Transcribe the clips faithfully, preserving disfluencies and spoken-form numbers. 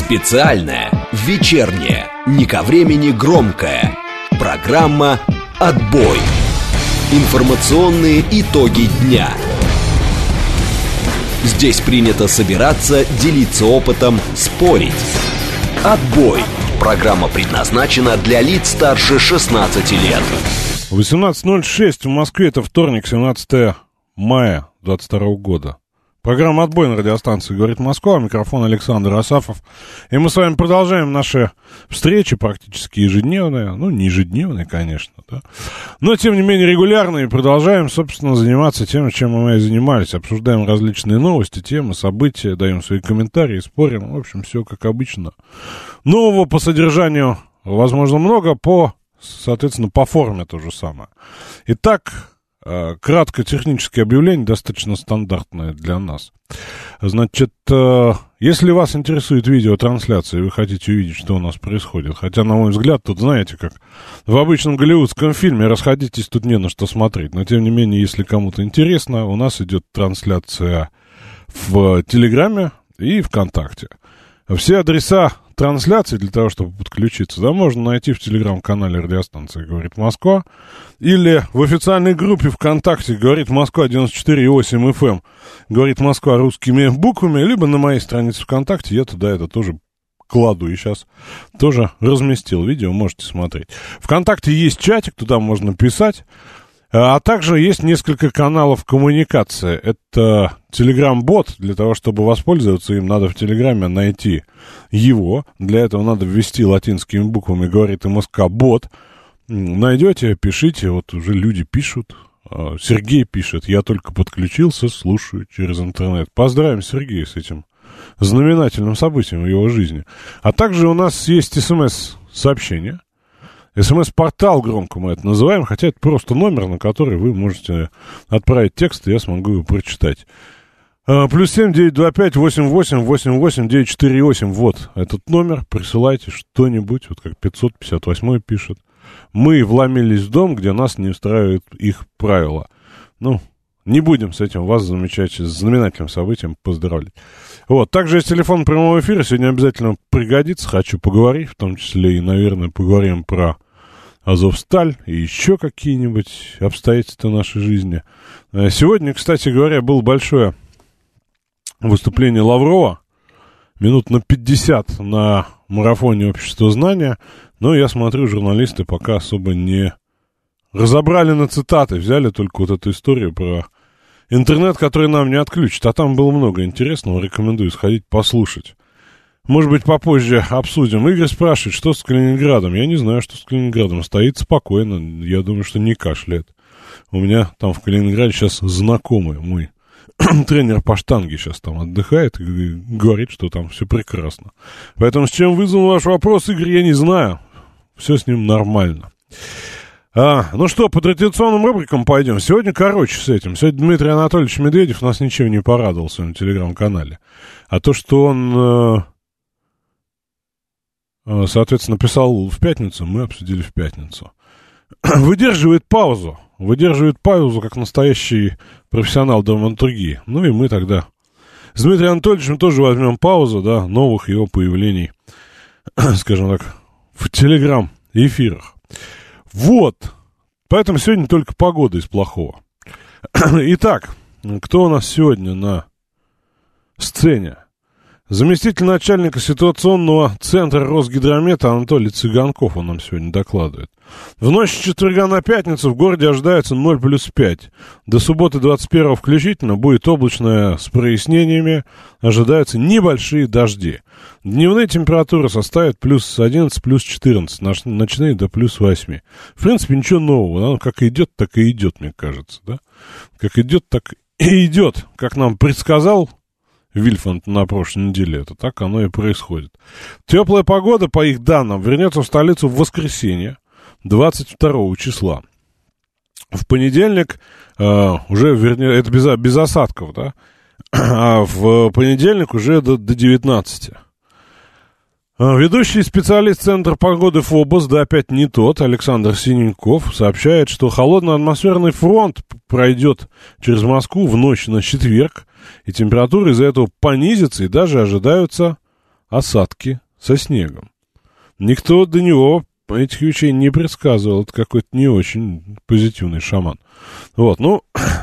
Специальная, вечерняя, не ко времени громкая программа «Отбой». Информационные итоги дня. Здесь принято собираться, делиться опытом, спорить. «Отбой». Программа предназначена для лиц старше шестнадцати лет. восемнадцать ноль шесть в Москве, это вторник, семнадцатое мая двадцать второго года. Программа «Отбой» на радиостанции «Говорит Москва». Микрофон Александр Асафов. И мы с вами продолжаем наши встречи, практически ежедневные. Ну, не ежедневные, конечно, да. Но, тем не менее, регулярные. Продолжаем, собственно, заниматься тем, чем мы и занимались. Обсуждаем различные новости, темы, события, даем свои комментарии, спорим. В общем, все как обычно. Нового по содержанию, возможно, много, по, соответственно, по форме то же самое. Итак... Краткое техническое объявление, достаточно стандартное для нас. Значит, если вас интересует видеотрансляция, и вы хотите увидеть, что у нас происходит, хотя, на мой взгляд, тут, знаете, как в обычном голливудском фильме, расходитесь, тут не на что смотреть. Но, тем не менее, если кому-то интересно, у нас идет трансляция в Телеграме и ВКонтакте. Все адреса трансляции для того, чтобы подключиться, да, можно найти в телеграм-канале радиостанции «Говорит Москва» или в официальной группе ВКонтакте «Говорит Москва» девяносто четыре и восемь эф эм, «Говорит Москва» русскими буквами, либо на моей странице ВКонтакте, я туда это тоже кладу и сейчас тоже разместил видео, можете смотреть. ВКонтакте есть чатик, туда можно писать. А также есть несколько каналов коммуникации. Это Telegram-бот. Для того, чтобы воспользоваться им, надо в Телеграме найти его. Для этого надо ввести латинскими буквами «Говорит МСК-бот». Найдете, пишите. Вот уже люди пишут. Сергей пишет: я только подключился, слушаю через интернет. Поздравим Сергея с этим знаменательным событием в его жизни. А также у нас есть смс-сообщение. СМС-портал, громко мы это называем, хотя это просто номер, на который вы можете отправить текст, и я смогу его прочитать. А, плюс семь девять два пять восемь восемь восемь восемь девять четыре восемь. Вот этот номер. Присылайте что-нибудь, вот как пятьсот пятьдесят восемь пишет. Мы вломились в дом, где нас не устраивают их правила. Ну, не будем с этим вас замечательным, знаменательным событием поздравлять. Вот, также есть телефон прямого эфира, сегодня обязательно пригодится, хочу поговорить, в том числе и, наверное, поговорим про Азовсталь и еще какие-нибудь обстоятельства нашей жизни. Сегодня, кстати говоря, было большое выступление Лаврова, минут на пятьдесят на марафоне «Общество знания», но я смотрю, журналисты пока особо не разобрали на цитаты, взяли только вот эту историю про интернет, который нам не отключит, а там было много интересного, рекомендую сходить послушать. Может быть, попозже обсудим. Игорь спрашивает, что с Калининградом. Я не знаю, что с Калининградом. Стоит спокойно. Я думаю, что не кашляет. У меня там в Калининграде сейчас знакомый мой тренер по штанге сейчас там отдыхает и говорит, что там все прекрасно. Поэтому с чем вызван ваш вопрос, Игорь, я не знаю. Все с ним нормально. А, ну что, по традиционным рубрикам пойдем. Сегодня короче с этим. Сегодня Дмитрий Анатольевич Медведев нас ничем не порадовал в своем телеграм-канале. А то, что он... соответственно, писал в пятницу, мы обсудили в пятницу. Выдерживает паузу. Выдерживает паузу, как настоящий профессионал драматургии. Ну и мы тогда с Дмитрием Анатольевичем тоже возьмем паузу, да, новых его появлений, скажем так, в телеграм-эфирах. Вот. Поэтому сегодня только погода из плохого. Итак, кто у нас сегодня на сцене? Заместитель начальника ситуационного центра Росгидромета Анатолий Цыганков, он нам сегодня докладывает. В ночь с четверга на пятницу в городе ожидается ноль плюс пять. До субботы двадцать первого включительно будет облачно с прояснениями. Ожидаются небольшие дожди. Дневные температуры составят плюс одиннадцать, плюс четырнадцать, ночные до плюс восемь. В принципе, ничего нового. Оно как идет, так и идет, мне кажется. Да? Как идет, так и идет. Как нам предсказал Вильфанд на прошлой неделе, это так оно и происходит. Теплая погода, по их данным, вернется в столицу в воскресенье, двадцать второго числа. В понедельник, э, уже, вернее, это без, без осадков, да, а в понедельник уже до, до девятнадцати. Ведущий специалист Центра погоды ФОБОС, да опять не тот, Александр Синеньков, сообщает, что холодный атмосферный фронт пройдет через Москву в ночь на четверг, и температура из-за этого понизится, и даже ожидаются осадки со снегом. Никто до него этих вещей не предсказывал. Это какой-то не очень позитивный шаман. Вот, ну,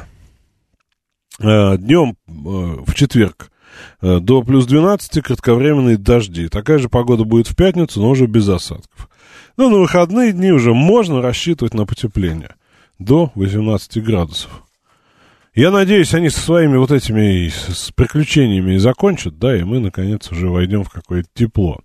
днем в четверг до плюс двенадцати кратковременные дожди. Такая же погода будет в пятницу, но уже без осадков. Ну, на выходные дни уже можно рассчитывать на потепление до восемнадцати градусов. Я надеюсь, они со своими вот этими с приключениями и закончат, да, и мы, наконец, уже войдем в какое-то тепло.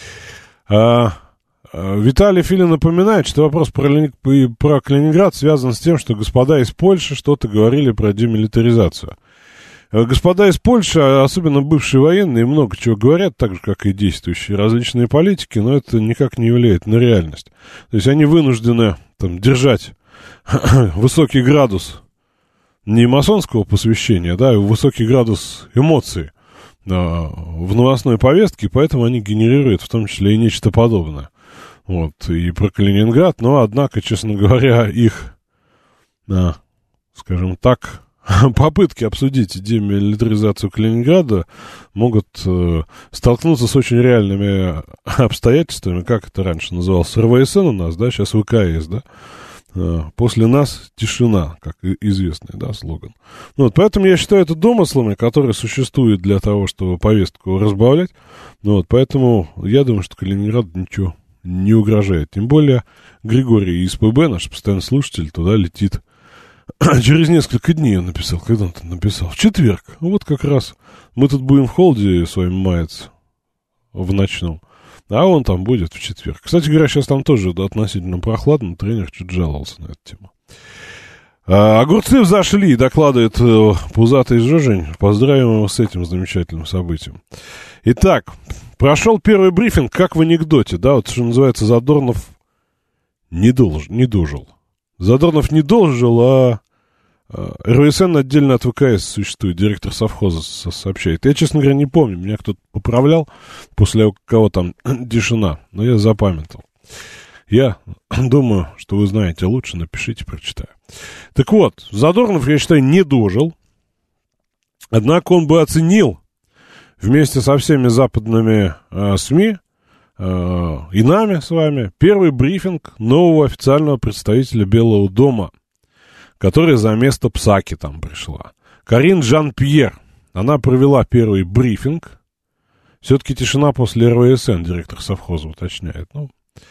А, а, Виталий Филин напоминает, что вопрос про, про Калининград связан с тем, что господа из Польши что-то говорили про демилитаризацию. Господа из Польши, особенно бывшие военные, много чего говорят, так же, как и действующие различные политики, но это никак не влияет на реальность. То есть они вынуждены там, держать высокий градус не масонского посвящения, да, а высокий градус эмоций а, в новостной повестке, поэтому они генерируют в том числе и нечто подобное. Вот, и про Калининград, но, однако, честно говоря, их, а, скажем так, попытки обсудить демилитаризацию Калининграда могут э, столкнуться с очень реальными обстоятельствами, как это раньше называлось, эр вэ эс эн у нас, да, сейчас вэ ка эс, да, э, после нас тишина, как известный, да, слоган. Ну, вот, поэтому я считаю это домыслами, которые существуют для того, чтобы повестку разбавлять, ну, вот, поэтому я думаю, что Калининграду ничего не угрожает, тем более Григорий из пэ бэ, наш постоянный слушатель, туда летит. Через несколько дней он написал. Когда он там написал? В четверг. Вот как раз. Мы тут будем в холде с вами маяться. В ночном. А он там будет в четверг. Кстати говоря, сейчас там тоже относительно прохладно. Тренер чуть жаловался на эту тему. А, огурцы взошли, докладывает э, пузатый Жожень. Поздравим его с этим замечательным событием. Итак, прошел первый брифинг, как в анекдоте. Да, вот что называется, Задорнов не, долж, не дожил. Задорнов не должен, а эр вэ эс эн отдельно от вэ ка эс существует, директор совхоза сообщает. Я, честно говоря, не помню, меня кто-то поправлял, после кого там тишина, но я запамятовал. Я думаю, что вы знаете лучше, напишите, прочитаю. Так вот, Задорнов, я считаю, не дожил, однако он бы оценил вместе со всеми западными э, СМИ и нами с вами первый брифинг нового официального представителя Белого дома, которая за место Псаки там пришла. Карин Жан-Пьер. Она провела первый брифинг. Все-таки тишина после эр вэ эс эн, директор совхоза уточняет. Ну,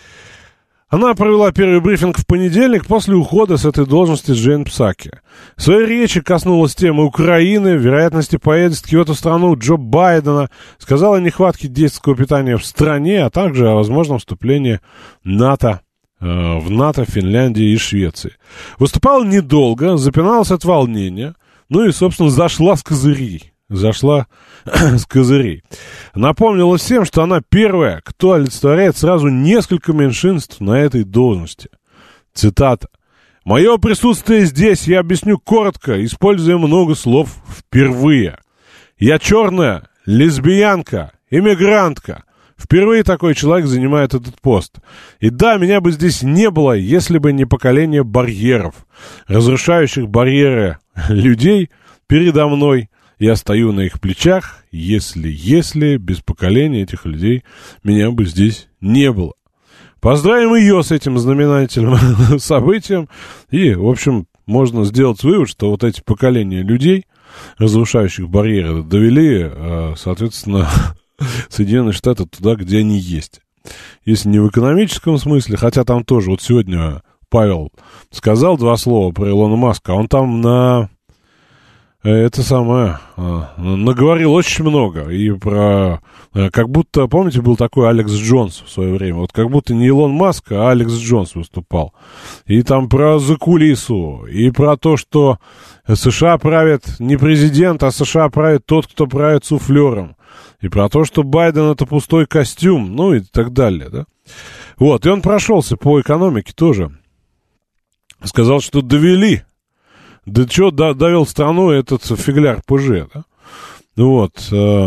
она провела первый брифинг в понедельник после ухода с этой должности Джейн Псаки. В своей речи коснулась темы Украины, вероятности поездки в эту страну Джо Байдена, сказала о нехватке детского питания в стране, а также о возможном вступлении НАТО, э, в НАТО, Финляндии и Швеции. Выступала недолго, запиналась от волнения, ну и, собственно, зашла с козырей. Зашла с козырей. Напомнила всем, что она первая, кто олицетворяет сразу несколько меньшинств на этой должности. Цитата. «Мое присутствие здесь я объясню коротко, используя много слов впервые. Я черная, лесбиянка, иммигрантка. Впервые такой человек занимает этот пост. И да, меня бы здесь не было, если бы не поколение барьеров, разрушающих барьеры людей передо мной. Я стою на их плечах, если, если без поколения этих людей меня бы здесь не было». Поздравим ее с этим знаменательным событием. И, в общем, можно сделать вывод, что вот эти поколения людей, разрушающих барьеры, довели, соответственно, Соединенные Штаты туда, где они есть. Если не в экономическом смысле, хотя там тоже, вот сегодня Павел сказал два слова про Илона Маска, он там на... Это самое, наговорил очень много, и про, как будто, помните, был такой Алекс Джонс в свое время, вот как будто не Илон Маск, а Алекс Джонс выступал, и там про закулису, и про то, что США правит не президент, а США правит тот, кто правит суфлером, и про то, что Байден это пустой костюм, ну и так далее, да, вот, и он прошелся по экономике тоже, сказал, что довели. Да что довел страну этот фигляр ПЖ, да? Вот. Э,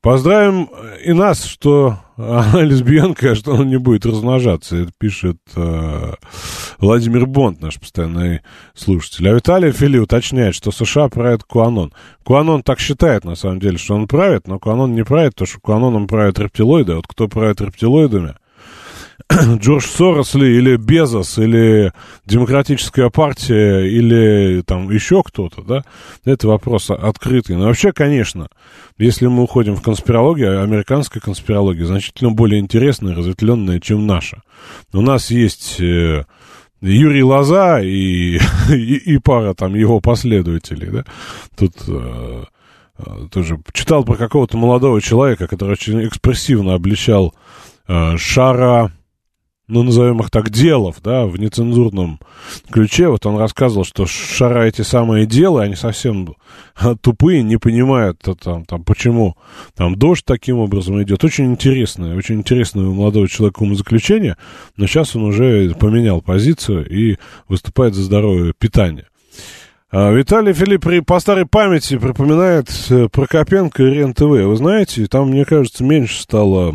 Поздравим и нас, что она лесбиянка, а что она не будет размножаться. Это пишет э, Владимир Бонд, наш постоянный слушатель. А Виталий Фили уточняет, что США правит Куанон. Куанон так считает, на самом деле, что он правит, но Куанон не правит, потому что Куаноном правят рептилоиды. А вот кто правит рептилоидами? Джордж Сорос ли, или Безос, или Демократическая партия, или там еще кто-то, да, это вопрос открытый. Но вообще, конечно, если мы уходим в конспирологию, американская конспирология значительно более интересная и разветвленная, чем наша. У нас есть э, Юрий Лоза и, и, и пара там его последователей, да, тут... Э, тоже читал про какого-то молодого человека, который очень экспрессивно обличал э, Шара, ну, назовем их так, делов, да, в нецензурном ключе. Вот он рассказывал, что Шара эти самые дела, они совсем тупые, не понимают, там, там, почему там дождь таким образом идет. Очень интересное, очень интересное у молодого человека умозаключение, но сейчас он уже поменял позицию и выступает за здоровое питание. Виталий Филипп по старой памяти припоминает Прокопенко и РЕН-ТВ. Вы знаете, там, мне кажется, меньше стало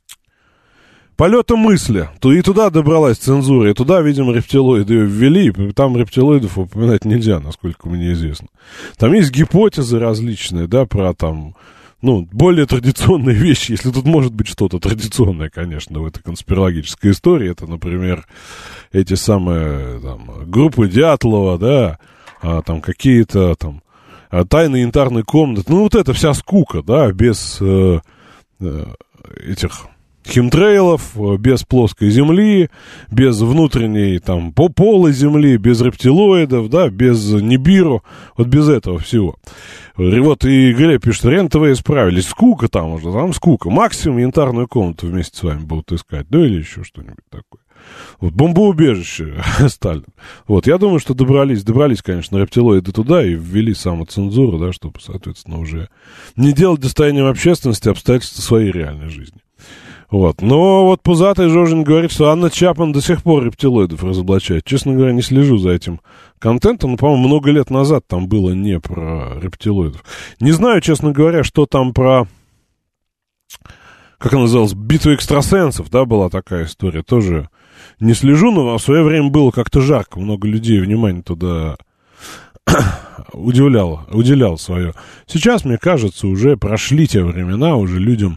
полета мысли. И туда добралась цензура, и туда, видимо, рептилоиды ее ввели, и там рептилоидов упоминать нельзя, насколько мне известно. Там есть гипотезы различные, да, про там, ну, более традиционные вещи, если тут может быть что-то традиционное, конечно, в этой конспирологической истории. Это, например, эти самые там, группы Дятлова, да, а, там какие-то там тайны янтарной комнаты. Ну, вот эта вся скука, да, без э, э, этих химтрейлов, без плоской земли, без внутренней там полой земли, без рептилоидов, да, без Нибиру, вот без этого всего. Вот и Глеб пишет, РЕН-ТВ исправились. Скука там уже, там скука. Максимум янтарную комнату вместе с вами будут искать, ну или еще что-нибудь такое. Вот, бомбоубежище Сталин. Вот, я думаю, что добрались, добрались, конечно, рептилоиды туда и ввели самоцензуру, да, чтобы, соответственно, уже не делать достоянием общественности обстоятельства своей реальной жизни. Вот, но вот пузатый Жожин говорит, что Анна Чапман до сих пор рептилоидов разоблачает. Честно говоря, не слежу за этим контентом, но, по-моему, много лет назад там было не про рептилоидов. Не знаю, честно говоря, что там про... Как она называлась? Битва экстрасенсов, да, была такая история. Тоже не слежу, но в свое время было как-то жарко. Много людей внимание туда удивляло, уделял свое. Сейчас, мне кажется, уже прошли те времена, уже людям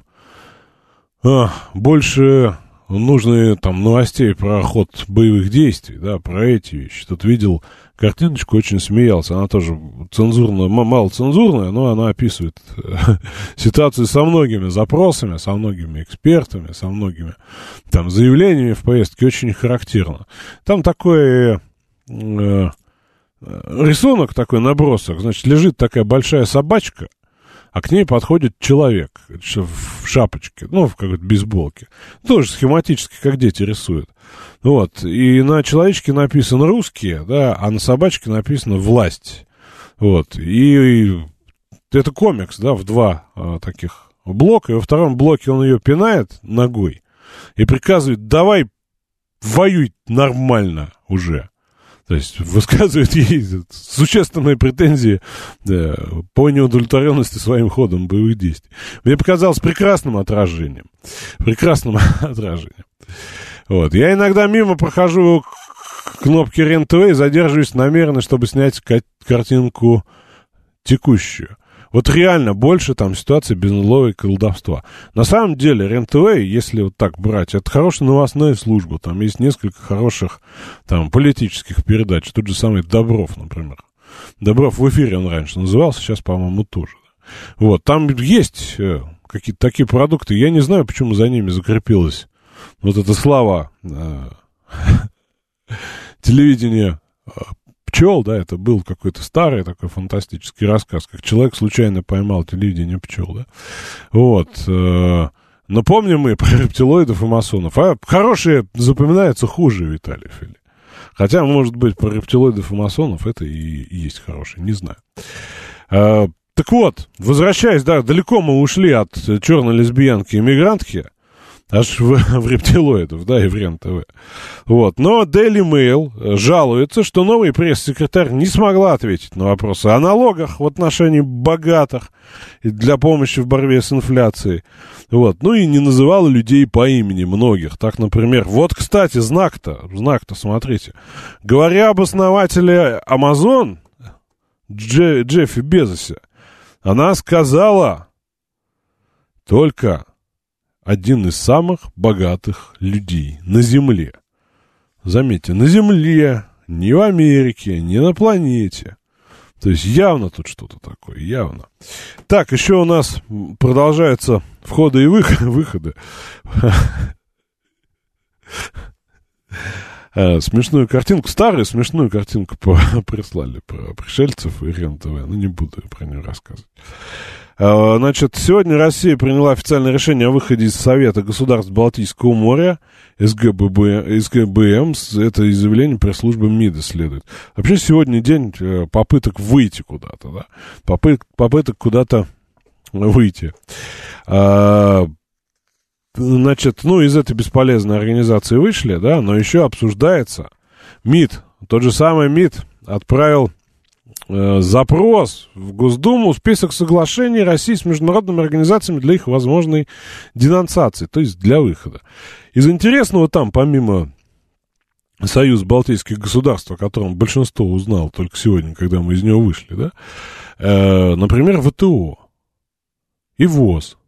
а, больше нужны там новостей про ход боевых действий, да, про эти вещи. Тут видел картиночку, очень смеялся. Она тоже цензурная, мало цензурная, но она описывает ситуацию со многими запросами, со многими экспертами, со многими там заявлениями в повестке. Очень характерно. Там такой э, рисунок, такой набросок. Значит, лежит такая большая собачка, а к ней подходит человек в шапочке, ну, в какой-то бейсболке. Тоже схематически, как дети рисуют. Вот. И на человечке написано «русские», да, а на собачке написано «власть». Вот. И, и это комикс, да, в два а, таких блока. И во втором блоке он ее пинает ногой и приказывает «давай воюй нормально уже». То есть высказывает ей существенные претензии, да, по неудовлетворенности своим ходом боевых действий. Мне показалось прекрасным отражением. Прекрасным отражением. Вот. Я иногда мимо прохожу кнопки РЕН-ТВ и задерживаюсь намеренно, чтобы снять картинку текущую. Вот реально больше там ситуации без налога и колдовства. На самом деле РЕН-ТВ, если вот так брать, это хорошая новостная служба. Там есть несколько хороших там политических передач. Тот же самый Добров, например. Добров в эфире он раньше назывался, сейчас, по-моему, тоже. Вот, там есть какие-то такие продукты. Я не знаю, почему за ними закрепилась вот эта слава э, телевидения пчел, да, это был какой-то старый такой фантастический рассказ, как человек случайно поймал телевидение пчел, да. Вот. Э, но помним мы про рептилоидов и масонов. А хорошие запоминаются хуже, Виталий Фили. Хотя, может быть, про рептилоидов и масонов это и, и есть хорошие, не знаю. Э, так вот, возвращаясь, да, далеко мы ушли от черной лесбиянки-иммигрантки. Аж в, в рептилоидов, да, и в Рен-ТВ. Вот. Но Daily Mail жалуется, что новый пресс-секретарь не смогла ответить на вопросы о налогах в отношении богатых для помощи в борьбе с инфляцией. Вот. Ну и не называла людей по имени многих. Так, например, вот, кстати, знак-то, знак-то, смотрите. Говоря об основателе Amazon, Дж, Джеффи Безосе, она сказала только... один из самых богатых людей на Земле. Заметьте, на Земле, не в Америке, не на планете. То есть явно тут что-то такое, явно. Так, еще у нас продолжаются входы и выходы. Смешную картинку, старую смешную картинку прислали про пришельцев и Рен-ТВ. Ну, не буду про нее рассказывать. Значит, сегодня Россия приняла официальное решение о выходе из Совета государств Балтийского моря, эс гэ бэ эм. Это изъявление пресс-службы МИДа следует. Вообще сегодня день попыток выйти куда-то, да? Попыт, попыток куда-то выйти. Значит, ну, из этой бесполезной организации вышли, да, но еще обсуждается МИД. Тот же самый МИД отправил запрос в Госдуму, список соглашений России с международными организациями для их возможной денонсации, то есть для выхода. Из интересного там, помимо Союза Балтийских государств, о котором большинство узнало только сегодня, когда мы из него вышли, да, э, например, вэ тэ о и ВОЗ.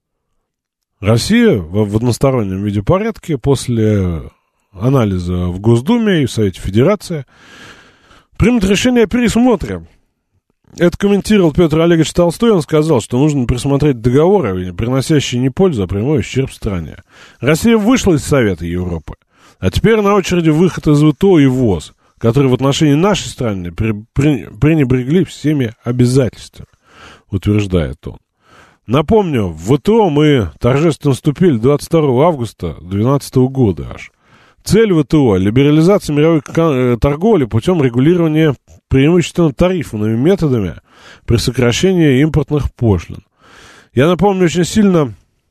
Россия в, в одностороннем виде порядке после анализа в Госдуме и в Совете Федерации примут решение о пересмотре. Это комментировал Петр Олегович Толстой. Он сказал, что нужно пересмотреть договоры, приносящие не пользу, а прямой ущерб стране. Россия вышла из Совета Европы. А теперь на очереди выход из вэ тэ о и ВОЗ, которые в отношении нашей страны при, при, пренебрегли всеми обязательствами, утверждает он. Напомню, в вэ тэ о мы торжественно вступили двадцать второго августа две тысячи двенадцатого года аж. Цель вэ тэ о – либерализация мировой торговли путем регулирования преимущественно тарифными методами при сокращении импортных пошлин. Я напомню, очень сильно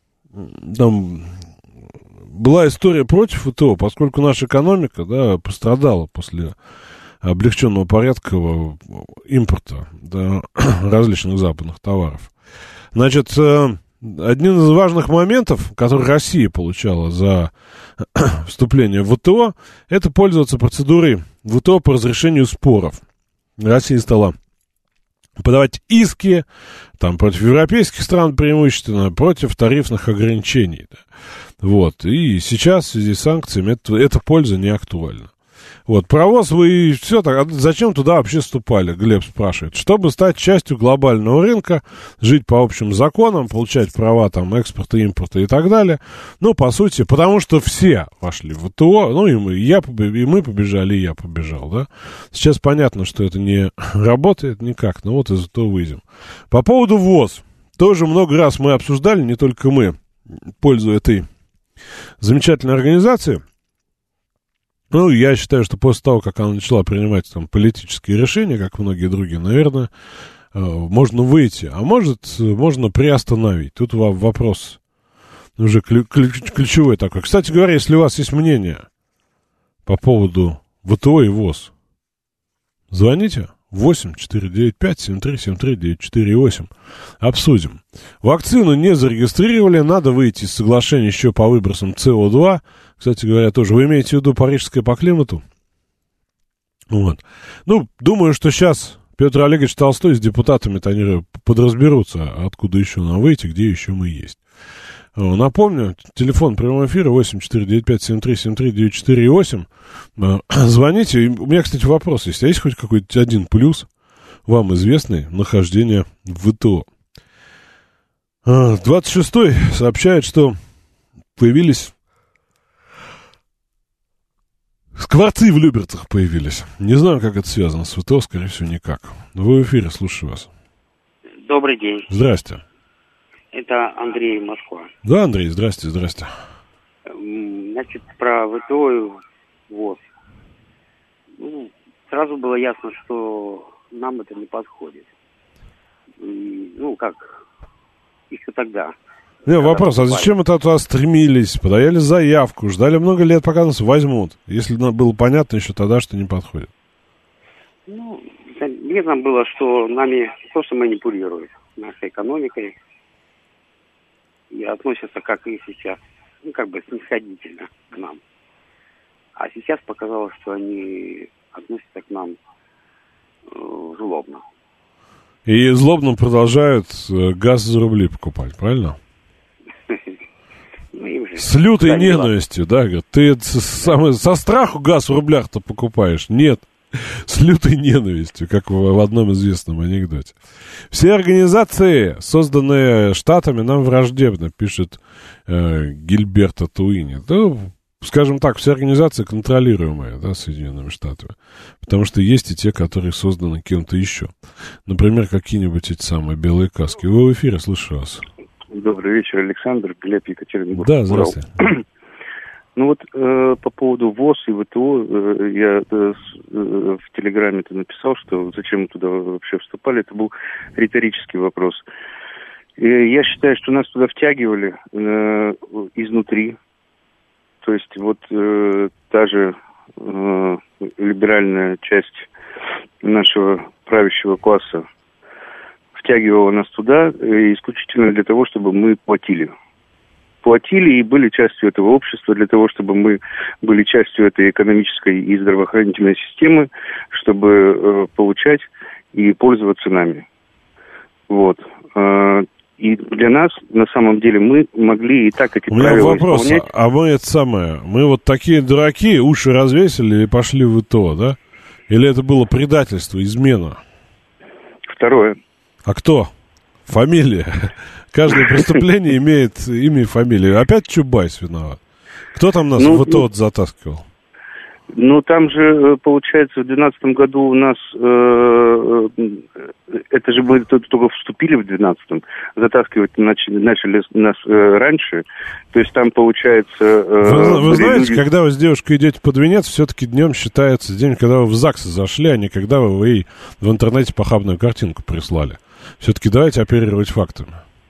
там была история против вэ тэ о, поскольку наша экономика, да, пострадала после облегченного порядка импорта, да, различных западных товаров. Значит, одним из важных моментов, который Россия получала за вступление в вэ тэ о, это пользоваться процедурой вэ тэ о по разрешению споров. Россия стала подавать иски там, против европейских стран преимущественно, против тарифных ограничений. Да. Вот. И сейчас в связи с санкциями это, эта польза не актуальна. Вот, провоз вы и все так. А зачем туда вообще вступали, Глеб спрашивает. Чтобы стать частью глобального рынка, жить по общим законам, получать права там экспорта, импорта и так далее. Ну, по сути, потому что все вошли в вэ тэ о, ну, и мы, и я, и мы побежали, и я побежал, да. Сейчас понятно, что это не работает никак, но вот из этого выйдем. По поводу ВОЗ. Тоже много раз мы обсуждали, не только мы, пользу этой замечательной организации. Ну, я считаю, что после того, как она начала принимать там политические решения, как многие другие, наверное, э, можно выйти, а может, можно приостановить. Тут вопрос уже ключ, ключевой такой. Кстати говоря, если у вас есть мнение по поводу вэ тэ о и ВОЗ, звоните восемь четыре девять пять семь три семь три девять четыре восемь. Обсудим. Вакцину не зарегистрировали, надо выйти из соглашения еще по выбросам цэ о два. Кстати говоря, тоже. Вы имеете в виду парижское по климату? Вот. Ну, думаю, что сейчас Петр Олегович Толстой с депутатами-то они подразберутся, откуда еще нам выйти, где еще мы есть. Напомню, телефон прямого эфира восемь четыре девять пять семь три семь три девять четыре восемь. Звоните. У меня, кстати, вопрос есть. А есть хоть какой-то один плюс, вам известный, нахождения в вэ тэ о? двадцать шестой сообщает, что появились скворцы в Люберцах появились. Не знаю, как это связано с вэ тэ о, скорее всего, никак. Вы в эфире, слушаю вас. Добрый день. Здрасте. Это Андрей, Москва. Да, Андрей, здрасте, здрасте. Значит, про вэ тэ о и ВОЗ. Ну, сразу было ясно, что нам это не подходит. И, ну, как, еще тогда. Не, вопрос, а зачем это туда стремились, подаяли заявку, ждали много лет, пока нас возьмут, если было понятно еще тогда, что не подходит? Ну, видно было, что нами просто манипулируют, нашей экономикой, и относятся, как и сейчас, ну, как бы снисходительно к нам. А сейчас показалось, что они относятся к нам э, злобно. И злобно продолжают газ за рубли покупать, правильно? С лютой ненавистью, да, говорят, ты со страху газ в рублях-то покупаешь? Нет. С лютой ненавистью, как в одном известном анекдоте. Все организации, созданные Штатами, нам враждебны, пишет э, Гильберто Туини. Да, скажем так, все организации контролируемые, да, Соединенными Штатами. Потому что есть и те, которые созданы кем-то еще. Например, какие-нибудь эти самые белые каски. Вы в эфире, слышу вас. Добрый вечер, Александр, Глеб, Екатеринбург. Да, здравствуйте. Ну вот э, по поводу ВОЗ и ВТО, э, я э, э, в Телеграме-то написал, что зачем мы туда вообще вступали, это был риторический вопрос. И я считаю, что нас туда втягивали э, изнутри, то есть вот э, та же э, либеральная часть нашего правящего класса втягивала нас туда э, исключительно для того, чтобы мы платили. платили и были частью этого общества, для того, чтобы мы были частью этой экономической и здравоохранительной системы, чтобы э, получать и пользоваться нами. Вот. Э, и для нас, на самом деле, мы могли и так эти У меня правила вопрос, исполнять. А мы это самое, мы вот такие дураки, уши развесили и пошли в ИТО, да? Или это было предательство, измена? Второе. А кто? Фамилия. Каждое преступление имеет имя и фамилию. Опять Чубайс виноват. Кто там нас ну, в ИТО ну, затаскивал? Ну, там же, получается, в две тысячи двенадцатом году у нас, э, это же мы только вступили в две тысячи двенадцатом, затаскивать начали, начали нас э, раньше, то есть там, получается... Э, вы вы знаете, люди... когда вы с девушкой идете под венец, все-таки днем считается день, когда вы в ЗАГС зашли, а не когда вы ей в интернете похабную картинку прислали. Все-таки давайте оперировать фактами.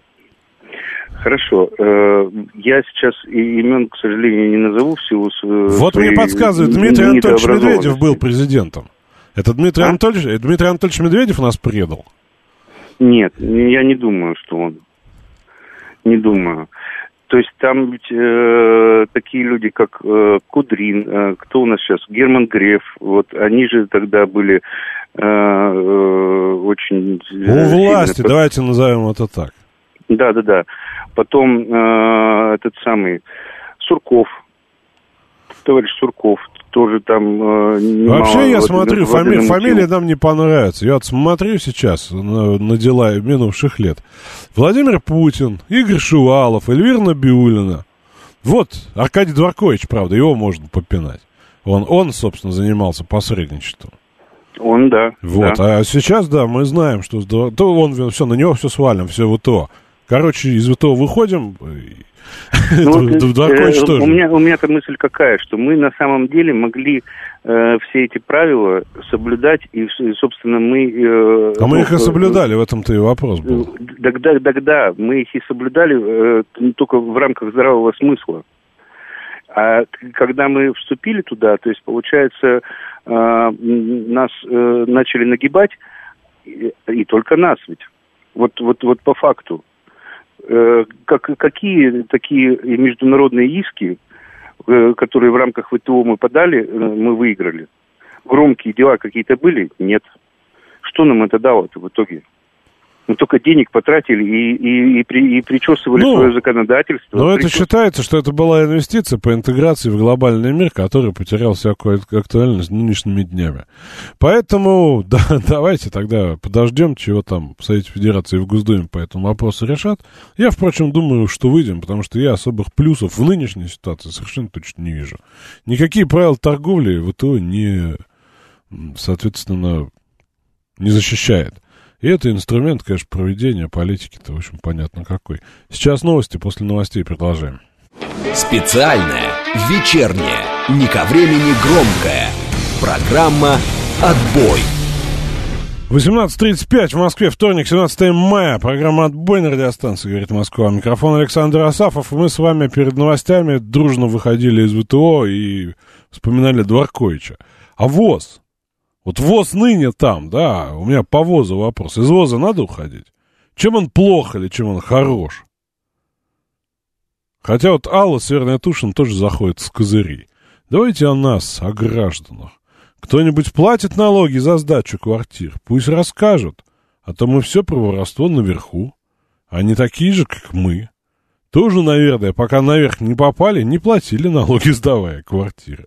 Хорошо. Я сейчас имен, к сожалению, не назову в силу своей... Вот мне подсказывает, Дмитрий Анатольевич Медведев был президентом. Это Дмитрий, а? Анатольевич, Дмитрий Анатольевич Медведев нас предал? Нет, я не думаю, что он. Не думаю. То есть там ведь э, такие люди, как э, Кудрин, э, кто у нас сейчас, Герман Греф, вот они же тогда были э, э, очень... У власти, сильно... давайте назовем это так. Да, да, да. Потом э, этот самый Сурков, товарищ Сурков, тоже там э, немало... Вообще, я смотрю, фами- фамилия нам не понравится. Я вот смотрю сейчас на, на дела минувших лет. Владимир Путин, Игорь Шувалов, Эльвира Набиуллина. Вот, Аркадий Дворкович, правда, его можно попинать. Он, он, собственно, занимался посредничеством. Он, да. Вот, да. А сейчас, да, мы знаем, что... То он, все, на него все свалим, все в ИТО. Короче, из ИТО выходим... Ну, вот, э, у, меня, у меня-то мысль какая, что мы на самом деле могли э, все эти правила соблюдать, и, собственно, мы... Э, а мы их и соблюдали, в этом-то и вопрос был. Тогда, тогда мы их и соблюдали э, только в рамках здравого смысла. А когда мы вступили туда, то есть, получается, э, нас э, начали нагибать, и, и только нас ведь. Вот, вот, вот по факту. Как, какие такие международные иски, которые в рамках ВТО мы подали, мы выиграли? Громкие дела какие-то были? Нет. Что нам это дало-то в итоге? Мы только денег потратили и, и, и, при, и причесывали ну, свое законодательство. Но причес... это считается, что это была инвестиция по интеграции в глобальный мир, который потерял всякую актуальность нынешними днями. Поэтому да, давайте тогда подождем, чего там в Совете Федерации и в Госдуме по этому вопросу решат. Я, впрочем, думаю, что выйдем, потому что я особых плюсов в нынешней ситуации совершенно точно не вижу. Никакие правила торговли ВТО не, соответственно, не защищает. И это инструмент, конечно, проведения политики-то, в общем, понятно какой. Сейчас новости, после новостей продолжаем. Специальная, вечерняя, не ко времени громкая. Программа «Отбой». восемнадцать тридцать пять в Москве, вторник, семнадцатое мая. Программа «Отбой» на радиостанции «Говорит Москва». Микрофон Александр Асафов. Мы с вами перед новостями дружно выходили из ВТО и вспоминали Дворковича. А ВОЗ? Вот ВОЗ ныне там, да, у меня по ВОЗу вопрос. Из ВОЗа надо уходить? Чем он плох или чем он хорош? Хотя вот Алла Северная-Тушин тоже заходит с козырей. Давайте о нас, о гражданах. Кто-нибудь платит налоги за сдачу квартир? Пусть расскажут. А то мы все про воровство наверху. Они такие же, как мы. Тоже, наверное, пока наверх не попали, не платили налоги, сдавая квартиры.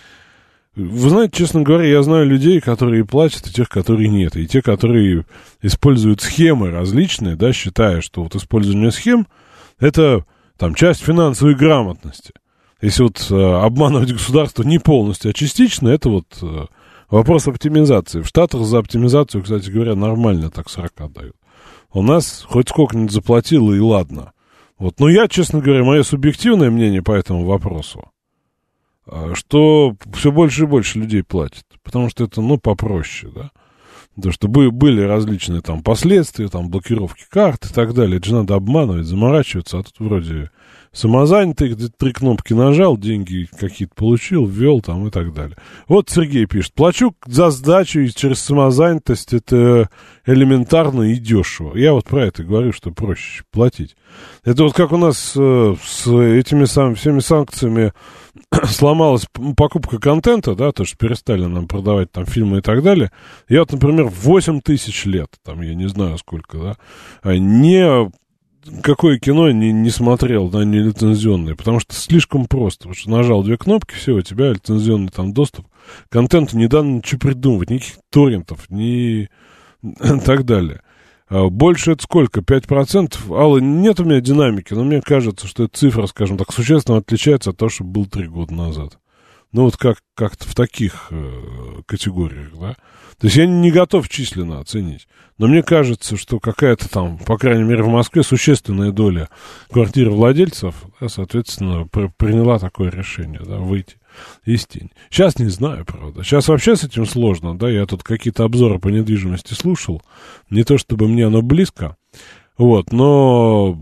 Вы знаете, честно говоря, я знаю людей, которые платят, и тех, которые нет. И те, которые используют схемы различные, да, считая, что вот использование схем — это там часть финансовой грамотности. Если вот э, обманывать государство не полностью, а частично, это вот э, вопрос оптимизации. В Штатах за оптимизацию, кстати говоря, нормально так сорок дают. У нас хоть сколько-нибудь заплатило, и ладно. Вот. Но я, честно говоря, мое субъективное мнение по этому вопросу, э, что все больше и больше людей платят. Потому что это, ну, попроще, да. Потому что были различные там последствия, там блокировки карт и так далее. Это же надо обманывать, заморачиваться, а тут вроде... Самозанятый, где три кнопки нажал, деньги какие-то получил, ввел там и так далее. Вот Сергей пишет: плачу за сдачу и через самозанятость, это элементарно и дешево. Я вот про это говорю, что проще платить. Это вот как у нас э, с этими самыми всеми санкциями сломалась покупка контента, да, то, что перестали нам продавать там фильмы и так далее. Я вот, например, восемь тысяч лет, там, я не знаю сколько, да, не... Какое кино не, не смотрел, да, не лицензионное, потому что слишком просто. Потому что нажал две кнопки, все, у тебя лицензионный там доступ к контенту, не дано ничего придумывать, никаких торрентов, ни так далее. А больше это сколько? пять процентов? Алла, нет у меня динамики, но мне кажется, что эта цифра, скажем так, существенно отличается от того, что был три года назад. Ну, вот как, как-то в таких э, категориях, да. То есть я не готов численно оценить. Но мне кажется, что какая-то там, по крайней мере, в Москве существенная доля квартировладельцев, да, соответственно, пр- приняла такое решение, да, выйти из тени. Сейчас не знаю, правда. Сейчас вообще с этим сложно, да. Я тут какие-то обзоры по недвижимости слушал. Не то, чтобы мне оно близко. Вот, но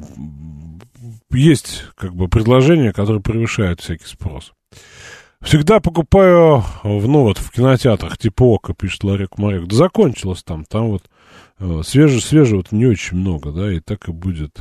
есть, как бы, предложения, которые превышают всякий спрос. Всегда покупаю, в, ну вот, в кинотеатрах, типа ОКО, пишет Ларек Марек. Да закончилось там, там вот э, свеже, свежего-то не очень много, да, и так и будет,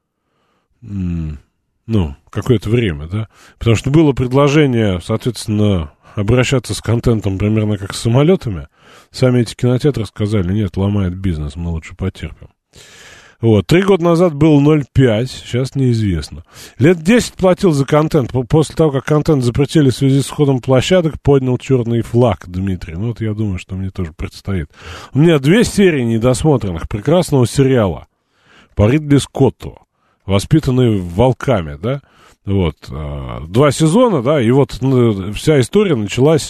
м- ну, какое-то время, да. Потому что было предложение, соответственно, обращаться с контентом примерно как с самолетами. Сами эти кинотеатры сказали: нет, ломает бизнес, мы лучше потерпим. Вот, три года назад был ноль целых пять, сейчас неизвестно. Лет десять платил за контент. После того, как контент запретили в связи с ходом площадок, поднял черный флаг Дмитрий. Ну, вот я думаю, что мне тоже предстоит. У меня две серии недосмотренных прекрасного сериала по Ридли Скотту, «Воспитанные волками», да. Вот, два сезона, да, и вот ну, вся история началась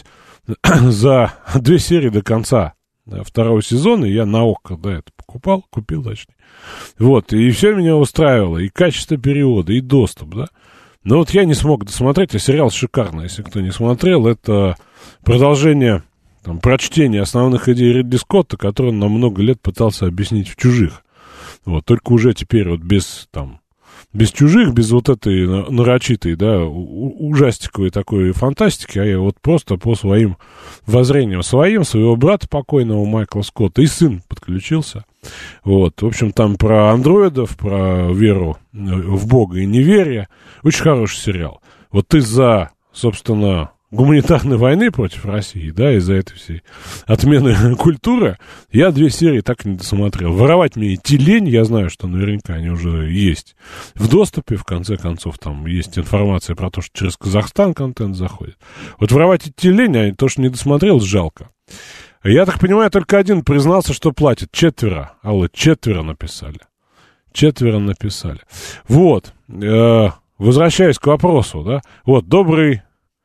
за две серии до конца второго сезона. Я на ОККО, да, это покупал, купил, точнее. Вот, и все меня устраивало, и качество перевода, и доступ, да. Но вот я не смог досмотреть, а сериал шикарный, если кто не смотрел. Это продолжение, там, прочтение основных идей Ридли Скотта, которые он на много лет пытался объяснить в «Чужих». Вот, только уже теперь вот без, там, без «Чужих», без вот этой нарочитой, да, ужастиковой такой фантастики, а я вот просто по своим воззрениям своим, своего брата покойного Майкла Скотта, и сын подключился. Вот, в общем, там про андроидов, про веру в Бога и неверие. Очень хороший сериал. Вот из-за, собственно, гуманитарной войны против России, да, из-за этой всей отмены культуры, я две серии так и не досмотрел. Воровать мне идти лень, я знаю, что наверняка они уже есть в доступе, в конце концов, там есть информация про то, что через Казахстан контент заходит. Вот воровать идти лень, а то, что не досмотрел, жалко. Я так понимаю, только один признался, что платит. Четверо, Алла, четверо написали. Четверо написали. Вот, э, возвращаясь к вопросу, да, вот, добрый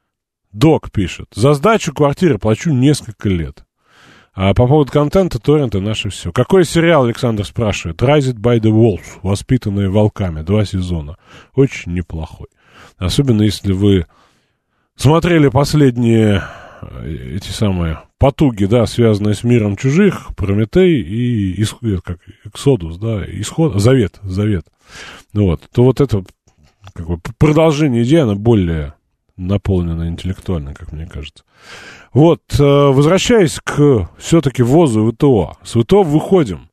Док пишет: за сдачу квартиры плачу несколько лет. А по поводу контента, торренты наше все. Какой сериал, Александр спрашивает? Raised by the Wolves, «Воспитанные волками», два сезона. Очень неплохой. Особенно если вы смотрели последние, эти самые, потуги, да, связанные с миром чужих, Прометей и исход, как, Эксодус, да, исход, Завет, Завет. Вот, то вот это как бы продолжение идеи, она более наполнена интеллектуально, как мне кажется. Вот, возвращаясь к все-таки ВОЗу и ВТО. С ВТО выходим,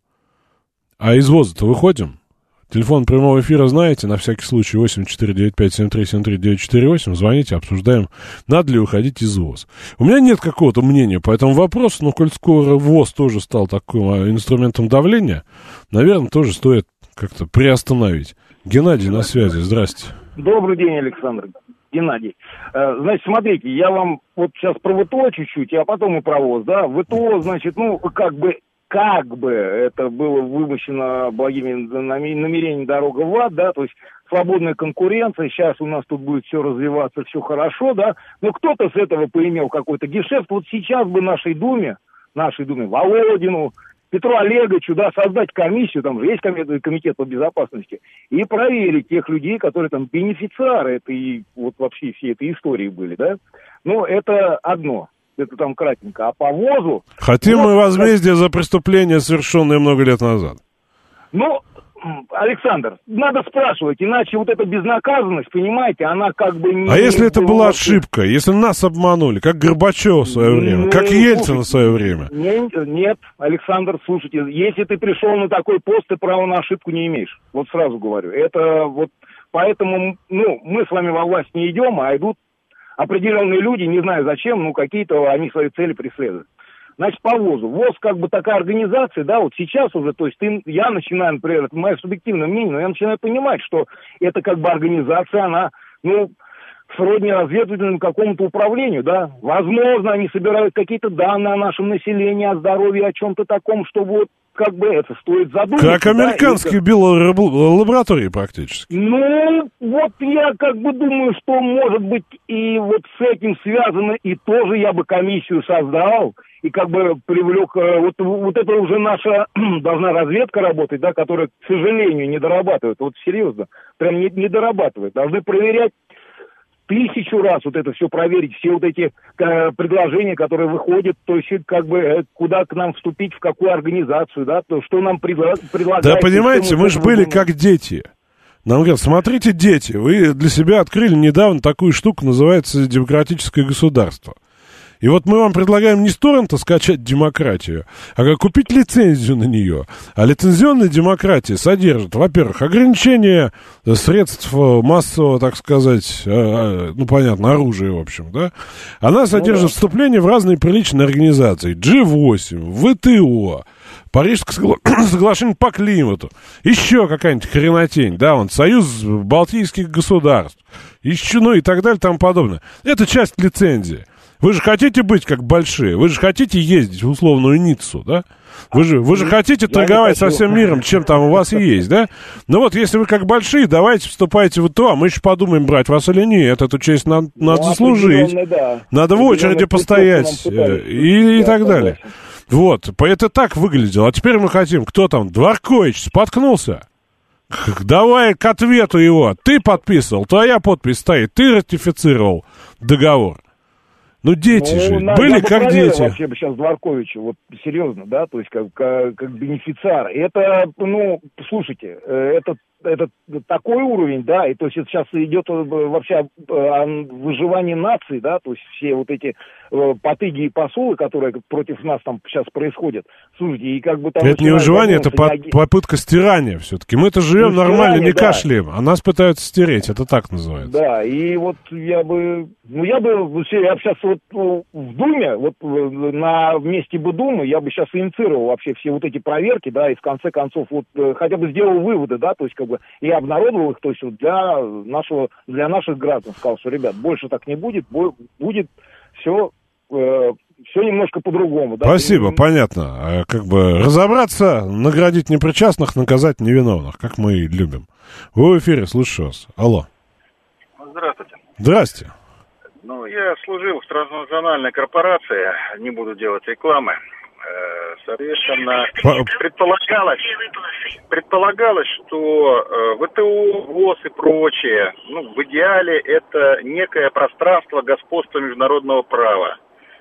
а из ВОЗа-то выходим. Телефон прямого эфира знаете, на всякий случай восемь четыре девять пять семь три семь три девять четыре восемь. Звоните, обсуждаем, надо ли выходить из ВОЗ. У меня нет какого-то мнения по этому вопросу, но коль скоро ВОЗ тоже стал таким инструментом давления, наверное, тоже стоит как-то приостановить. Геннадий на связи, здрасте. Добрый день, Александр. Геннадий. Значит, смотрите, я вам вот сейчас про ВТО чуть-чуть, а потом и про ВОЗ, да. ВТО, значит, ну, как бы... Как бы это было вымощено благими намерениями дорога в ад, да, то есть свободная конкуренция, сейчас у нас тут будет все развиваться, все хорошо, да, но кто-то с этого поимел какой-то гешефт. Вот сейчас бы нашей Думе, нашей Думе, Володину, Петру Олеговичу, да, создать комиссию, там же есть комитет, комитет по безопасности, и проверить тех людей, которые там бенефициары этой, вот вообще всей этой истории были, да. Ну, это одно. Это там кратенько. А по ВОЗу... Хотим вот, мы возмездие за преступления, совершенные много лет назад. Ну, Александр, надо спрашивать, иначе вот эта безнаказанность, понимаете, она как бы не... А если это была ошибка, если нас обманули, как Горбачев в свое время, ну, как Ельцин в свое время? Не, нет, Александр, слушайте, если ты пришел на такой пост, ты права на ошибку не имеешь. Вот сразу говорю. Это вот... Поэтому, ну, мы с вами во власть не идем, а идут определенные люди, не знаю зачем, ну, какие-то они свои цели преследуют. Значит, по ВОЗу. ВОЗ как бы такая организация, да, вот сейчас уже, то есть ты, я начинаю, например, это мое субъективное мнение, но я начинаю понимать, что это как бы организация, она, ну, сродни разведывательному какому-то управлению, да. Возможно, они собирают какие-то данные о нашем населении, о здоровье, о чем-то таком, что вот как бы это стоит задуматься. Как американские да, биолаборатории практически. Ну, вот я как бы думаю, что может быть и вот с этим связано, и тоже я бы комиссию создал, и как бы привлек, вот, вот это уже наша должна разведка работать, да, которая, к сожалению, не дорабатывает, вот серьезно, прям не, не дорабатывает. Должны проверять тысячу раз вот это все проверить, все вот эти э, предложения, которые выходят, то есть как бы э, куда к нам вступить, в какую организацию, да, то что нам предла- предлагают. Да, понимаете, мы, мы же были как дети. Нам говорят, смотрите, дети, вы для себя открыли недавно такую штуку, называется демократическое государство. И вот мы вам предлагаем не с торрента скачать демократию, а как купить лицензию на нее. А лицензионная демократия содержит, во-первых, ограничение средств массового, так сказать, ну, понятно, оружия, в общем, да. Она содержит ну, да. вступление в разные приличные организации. джи восемь, ВТО, Парижское соглашение по климату, еще какая-нибудь хренотень, да, вон, Союз Балтийских государств, еще, ну и так далее, и тому подобное. Это часть лицензии. Вы же хотите быть как большие, вы же хотите ездить в условную Ниццу, да? Вы же, вы же хотите торговать со всем миром, чем там у вас есть, да? Ну вот, если вы как большие, давайте вступайте в ВТО, а мы еще подумаем, брать вас или нет. Эту честь надо, надо ну, заслужить. Да. Надо в очереди постоять и, и так далее. Вот, это так выглядело. А теперь мы хотим, кто там, Дворкович споткнулся? Давай к ответу его. Ты подписывал, твоя подпись стоит, ты ратифицировал договор. Ну, дети ну, же, на, были как дети. Вообще бы сейчас Дворковича, вот серьезно, да, то есть как, как, как бенефициар. Это, ну, слушайте, это, это такой уровень, да, и то есть это сейчас идет вообще о выживании нации, да, то есть все вот эти потыги и посулы, которые против нас там сейчас происходят. Слушайте, и как бы там... Это не выживание, это по- попытка стирания все-таки. Мы-то живем ну, нормально, стирание, не да. кашляем, а нас пытаются стереть, это так называется. Да, и вот я бы... Ну, я бы... Я бы сейчас вот ну, в Думе, вот на месте бы Думы, я бы сейчас инициировал вообще все вот эти проверки, да, и в конце концов вот хотя бы сделал выводы, да, то есть как бы и обнародовал их, то есть вот для нашего, для наших граждан сказал, что, ребят, больше так не будет, будет все... все немножко по-другому. Да? Спасибо, понятно. Как бы разобраться, наградить непричастных, наказать невиновных, как мы и любим. Вы в эфире, слушаю вас. Алло. Здравствуйте. Здрасте. Ну, я служил в транснациональной корпорации, не буду делать рекламы. Соответственно, предполагалось, предполагалось, что ВТО, ВОЗ и прочее, ну, в идеале это некое пространство господства международного права.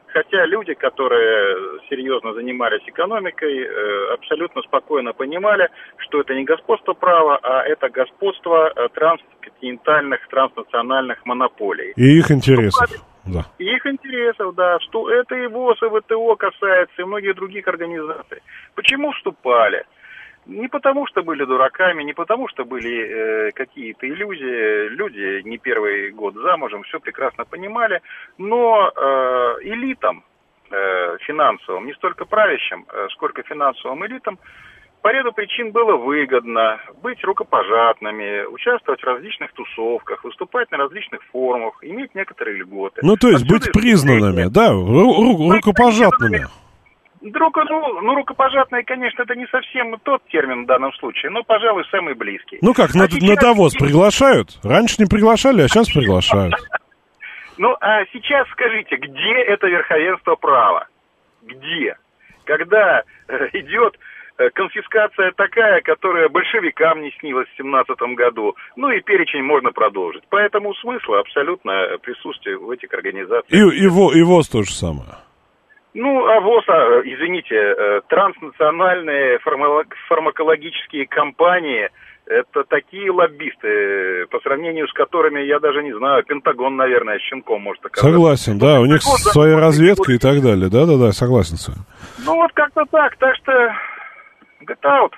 Хотя люди, которые серьезно занимались экономикой, абсолютно спокойно понимали, что это не господство права, а это господство трансконтинентальных, транснациональных монополий. И их интересов. Да. И их интересов, да, что это и ВОЗ, и ВТО касается, и многих других организаций. Почему вступали? Не потому, что были дураками, не потому, что были э, какие-то иллюзии. Люди не первый год замужем, все прекрасно понимали. Но э, элитам э, финансовым, не столько правящим, э, сколько финансовым элитам, по ряду причин было выгодно быть рукопожатными, участвовать в различных тусовках, выступать на различных форумах, иметь некоторые льготы. Ну, то есть Отсюда быть признанными, да, ру- ру- рукопожатными. Друг, ну, ну, рукопожатные, конечно, это не совсем тот термин в данном случае, но, пожалуй, самый близкий. Ну как, а на, сейчас... на Давос приглашают? Раньше не приглашали, а сейчас приглашают. Ну, а сейчас скажите, где это верховенство права? Где? Когда идет конфискация такая, которая большевикам не снилась в семнадцатом году, ну и перечень можно продолжить. Поэтому смысла абсолютно присутствия в этих организациях. И, и, ВО, и ВОЗ то же самое. Ну, а ВОЗ, извините, транснациональные фармакологические компании, это такие лоббисты, по сравнению с которыми, я даже не знаю, Пентагон, наверное, щенком может оказаться. Согласен, да, у них своя разведка и так далее, да-да-да, согласен с вами. Ну, вот как-то так, так что get out.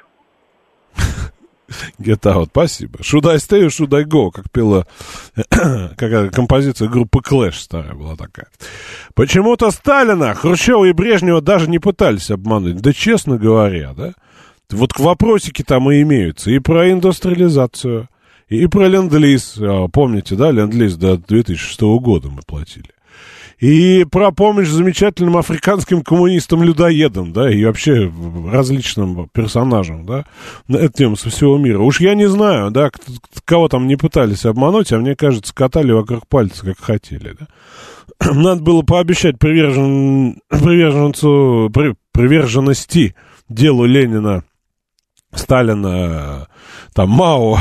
Get out, спасибо. Should I stay or should I go, как пела какая композиция группы Clash старая была такая. Почему-то Сталина, Хрущева и Брежнева даже не пытались обмануть. Да честно говоря, да, вот вопросики там и имеются. И про индустриализацию, и про ленд-лиз. Помните, да, ленд-лиз до две тысячи шестого года мы платили. И про помощь замечательным африканским коммунистам-людоедам, да, и вообще различным персонажам, да, на эту тему со всего мира. Уж я не знаю, да, кого там не пытались обмануть, а мне кажется, катали вокруг пальца, как хотели, да. Надо было пообещать привержен, приверженцу, при, приверженности делу Ленина, Сталина, там, Мао,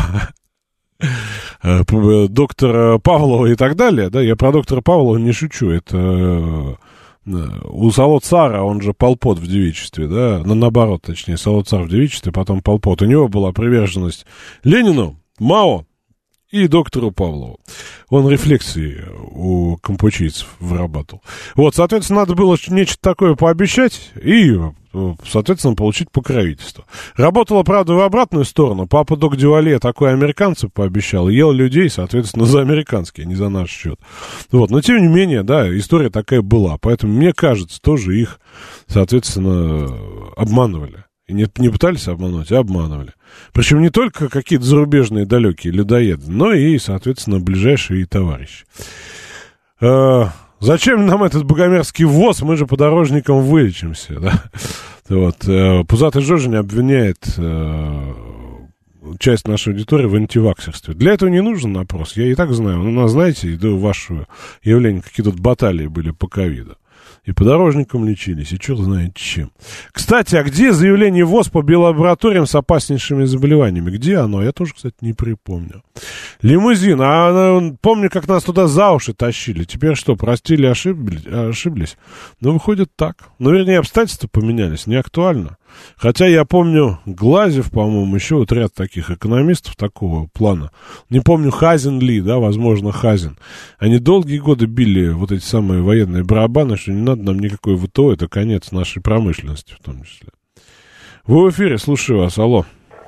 доктора Павлова и так далее, да, я про доктора Павлова не шучу, это у Салот-Цара, он же Пол Пот в девичестве, да, на, наоборот, точнее, Салот-Цар в девичестве, потом Пол Пот, у него была приверженность Ленину, Мао и доктору Павлову. Он рефлексии у кампучийцев вырабатывал. Вот, соответственно, надо было нечто такое пообещать и, соответственно, получить покровительство. Работало, правда, в обратную сторону. Папа Док Дювале такой американцев пообещал, ел людей, соответственно, за американские, не за наш счет. Вот, но, тем не менее, да, история такая была. Поэтому, мне кажется, тоже их, соответственно, обманывали. И не, не пытались обмануть, а обманывали. Причем не только какие-то зарубежные далекие людоеды, но и, соответственно, ближайшие товарищи. Э, зачем нам этот богомерзкий ВОЗ? Мы же подорожникам вылечимся, да? Вот. Э, Пузатый Жожень обвиняет э, часть нашей аудитории в антиваксерстве. Для этого не нужен опрос. Я и так знаю. У нас, знаете, до вашего явления какие тут баталии были по ковиду. И подорожникам лечились, и черт знает чем. Кстати, а где заявление ВОЗ по биолабораториям с опаснейшими заболеваниями? Где оно? Я тоже, кстати, не припомню. Лимузин. А помню, как нас туда за уши тащили. Теперь что, простили, ошиблись? ошиблись? Ну, выходит так. Ну, вернее, обстоятельства поменялись. Не актуально. Хотя я помню Глазев, по-моему, еще вот ряд таких экономистов такого плана. Не помню, Хазин ли, да, возможно, Хазин. Они долгие годы били вот эти самые военные барабаны, что не надо нам никакой ВТО, это конец нашей промышленности в том числе. Вы в эфире, слушаю вас, алло.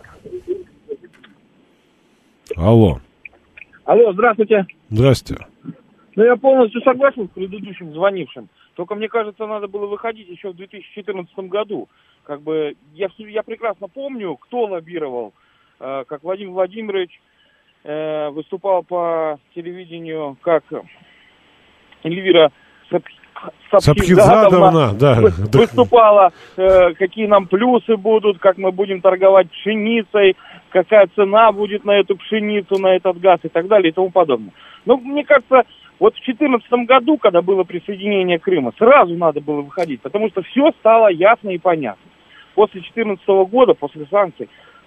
Алло. Алло, здравствуйте. Здрасте. Ну, я полностью согласен с предыдущим звонившим. Только, мне кажется, надо было выходить еще в две тысячи четырнадцатом году. Как бы, я, я прекрасно помню, кто лоббировал, э, как Владимир Владимирович э, выступал по телевидению, как Эльвира Сапхидзадовна, да, выступала, э, какие нам плюсы будут, как мы будем торговать пшеницей, какая цена будет на эту пшеницу, на этот газ и так далее и тому подобное. Но мне кажется, вот в две тысячи четырнадцатом году, когда было присоединение Крыма, сразу надо было выходить, потому что все стало ясно и понятно. После две тысячи четырнадцатого года, после санкций,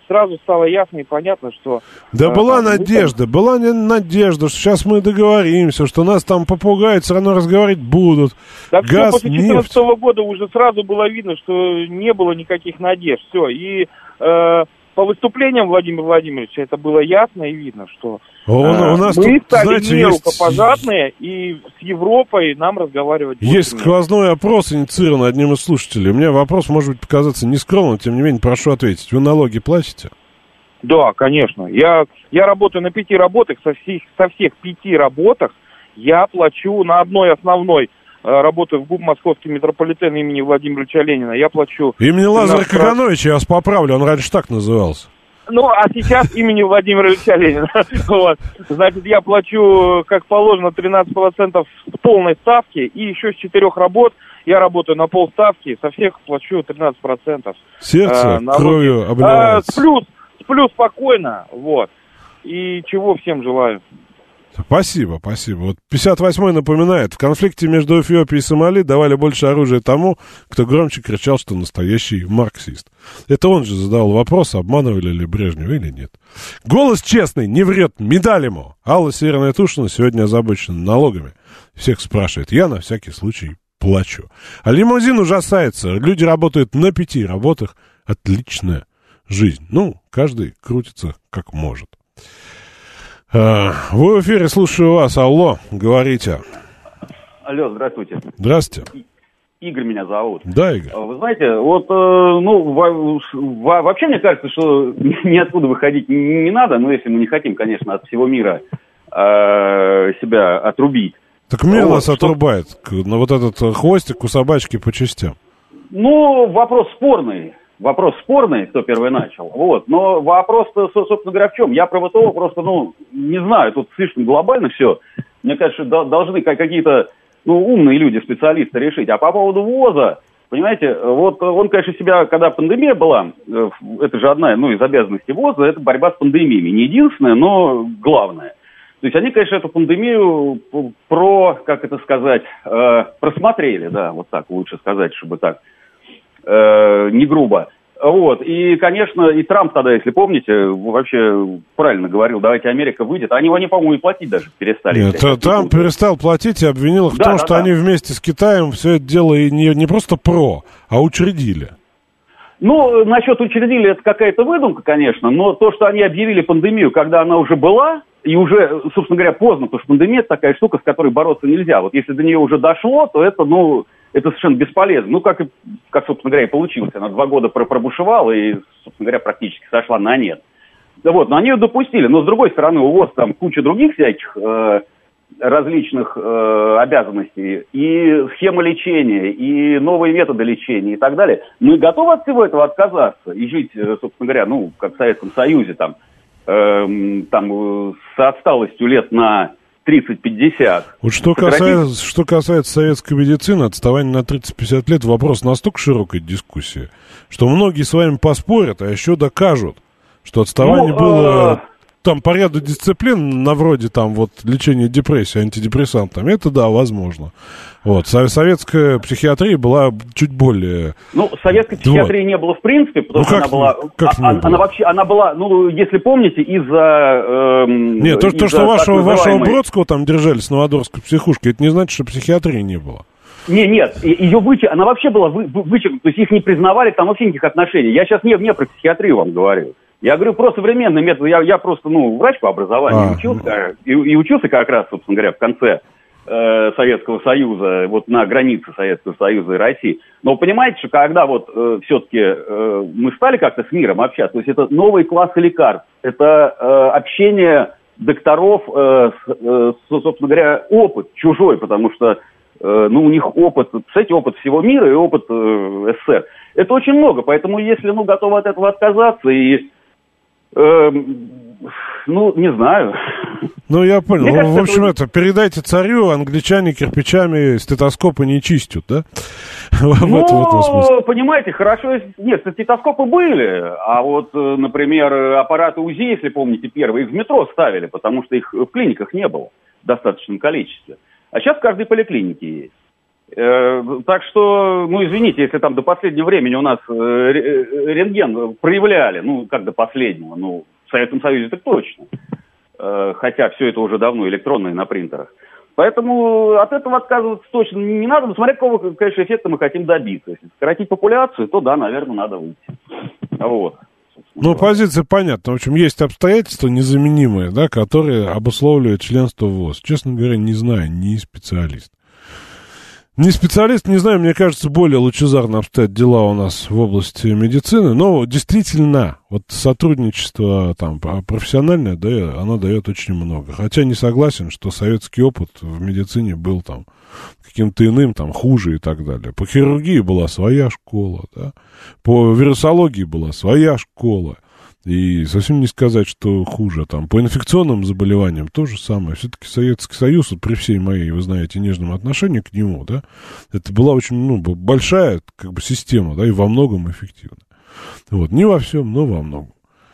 сразу стало ясно и понятно, что... Да э, была там, надежда, ну, была не- надежда, что сейчас мы договоримся, что нас там попугают, все равно разговаривать будут. Так все, Газ, после нефть. четырнадцатого года уже сразу было видно, что не было никаких надежд. Все, и э, по выступлениям Владимира Владимировича это было ясно и видно, что Он- э, у нас мы тут, стали знаете, не есть- рукопожатные, и с Европой нам разговаривать больше Есть нет. сквозной опрос, инициированный одним из слушателей. У меня вопрос может быть показаться нескромным, тем не менее, прошу ответить. Вы налоги платите? Да, конечно. Я, я работаю на пяти работах, со всех, со всех пяти работах я плачу на одной основной, э, работаю в ГУП Московский метрополитен имени Владимира Ильича Ленина, я плачу... Имени Лазаря тринадцать процентов. Кагановича, я вас поправлю, он раньше так назывался. Ну, а сейчас имени Владимира Ильича Ленина. Вот. Значит, я плачу, как положено, тринадцать процентов с полной ставки, и еще с четырех работ я работаю на полставки, со всех плачу тринадцать процентов. Сердце э, налоги. кровью А, обливается. сплю, сплю спокойно, вот. И чего всем желаю. Спасибо, спасибо. Вот пятьдесят восьмой напоминает, в конфликте между Эфиопией и Сомали давали больше оружия тому, кто громче кричал, что настоящий марксист. Это он же задавал вопрос, обманывали ли Брежнева или нет. Голос честный, не врет, медаль ему. Алла Северная Тушина сегодня озабочена налогами. Всех спрашивает, я на всякий случай плачу. А лимузин ужасается, люди работают на пяти работах, отличная жизнь. Ну, каждый крутится как может. Вы в эфире, слушаю вас. Алло, говорите. Алло, здравствуйте. Здравствуйте. Игорь меня зовут. Да, Игорь. Вы знаете, вот, э, ну, во- во- вообще мне кажется, что ниоткуда выходить не надо, ну, если мы не хотим, конечно, от всего мира э, себя отрубить. Так мир Вот, нас что- отрубает к- на вот этот э, хвостик у собачки по частям. Ну, вопрос спорный. Вопрос спорный, кто первый начал. Вот. Но вопрос-то, со- собственно говоря, в чем? Я про ВТО просто, ну, не знаю, тут слишком глобально все. Мне кажется, до- должны как- какие-то, ну, умные люди, специалисты решить. А по поводу ВОЗа, понимаете, вот он, конечно, себя, когда пандемия была, э, это же одна, ну, из обязанностей ВОЗа, это борьба с пандемиями. Не единственная, но главная. То есть они, конечно, эту пандемию про, как это сказать, э, просмотрели, да, вот так лучше сказать, чтобы так, э, не грубо. Вот, и, конечно, и Трамп тогда, если помните, вообще правильно говорил, давайте Америка выйдет. Они, они по-моему, и платить даже перестали. Нет, Сейчас Трамп секунду. перестал платить и обвинил их в Да, том, да, что да. они вместе с Китаем все это дело и не, не просто про, а учредили. Ну, насчет учредили, это какая-то выдумка, конечно, но то, что они объявили пандемию, когда она уже была, и уже, собственно говоря, поздно, потому что пандемия – это такая штука, с которой бороться нельзя. Вот если до нее уже дошло, то это, ну, это совершенно бесполезно. Ну, как, и, как собственно говоря, и получилось. Она два года пр- пробушевала и, собственно говоря, практически сошла на нет. Да вот, но они ее допустили. Но, с другой стороны, у ВОЗ там куча других всяких э, различных э, обязанностей. И схема лечения, и новые методы лечения и так далее. Мы готовы от всего этого отказаться и жить, э, собственно говоря, ну, как в Советском Союзе, там, э, там э, с отсталостью лет на тридцать-пятьдесят. Вот что касается, что касается советской медицины, отставание на тридцать-пятьдесят лет, вопрос настолько широкой дискуссии, что многие с вами поспорят, а еще докажут, что отставание Ну, было э, там по ряду дисциплин, на вроде там вот лечения депрессии антидепрессантами, это да, возможно. Вот, со- советская психиатрия была чуть более... Ну, советской психиатрии не было в принципе, потому Ну, что как она была... не- как а- не а- было? она вообще, она была, ну, если помните, из-за... эм, Нет, то, то, из-за что так вашего, вашего называемой- Бродского там держали с Новодворской психушкой, это не значит, что психиатрии не было. Не, нет, ее вычер... она вообще была вы... вы- вычеркнута, то есть их не признавали, там вообще никаких отношений. Я сейчас не, не про психиатрию вам говорю. Я говорю про современный метод. Я, я просто, ну, врач по образованию, А. учился, и, и учился как раз, собственно говоря, в конце э, Советского Союза, вот на границе Советского Союза и России. Но понимаете, что когда вот э, все-таки э, мы стали как-то с миром общаться, то есть это новые классы лекарств, это э, общение докторов, э, с, э, с, собственно говоря, опыт чужой, потому что э, ну, у них опыт, кстати, опыт всего мира и опыт э, СССР. Это очень много, поэтому если, ну, готовы от этого отказаться и Эм, ну, не знаю. Ну, я понял. Мне Ну, кажется, в общем, это- это, передайте царю, англичане кирпичами стетоскопы не чистят, да? В Ну, этом- в этом смысле. понимаете, хорошо, если- нет, стетоскопы были, а вот, э, например, аппараты УЗИ, если помните, первые, их в метро ставили, потому что их в клиниках не было в достаточном количестве. А сейчас в каждой поликлинике есть. Э, так что, ну, извините, если там до последнего времени у нас э, рентген проявляли, ну, как до последнего, ну, в Советском Союзе так точно. Э, хотя все это уже давно электронное на принтерах. Поэтому от этого отказываться точно не надо, но смотря какого, конечно, эффекта мы хотим добиться. Если сократить популяцию, то да, наверное, надо выйти. Вот. Ну, позиция понятна. В общем, есть обстоятельства незаменимые, да, которые обусловливают членство в ВОЗ. Честно говоря, не знаю, не специалист. Не специалист, не знаю, мне кажется, более лучезарно обстоят дела у нас в области медицины, но действительно, вот сотрудничество там профессиональное, да, оно дает очень много. Хотя не согласен, что советский опыт в медицине был там каким-то иным, там, хуже и так далее. По хирургии была своя школа, да, по вирусологии была своя школа. И совсем не сказать, что хуже. Там, по инфекционным заболеваниям то же самое. Все-таки Советский Союз, вот при всей моей, вы знаете, нежном отношении к нему, да, это была очень, ну, большая, как бы, система, да, и во многом эффективна. Вот, не во всем, но во многом.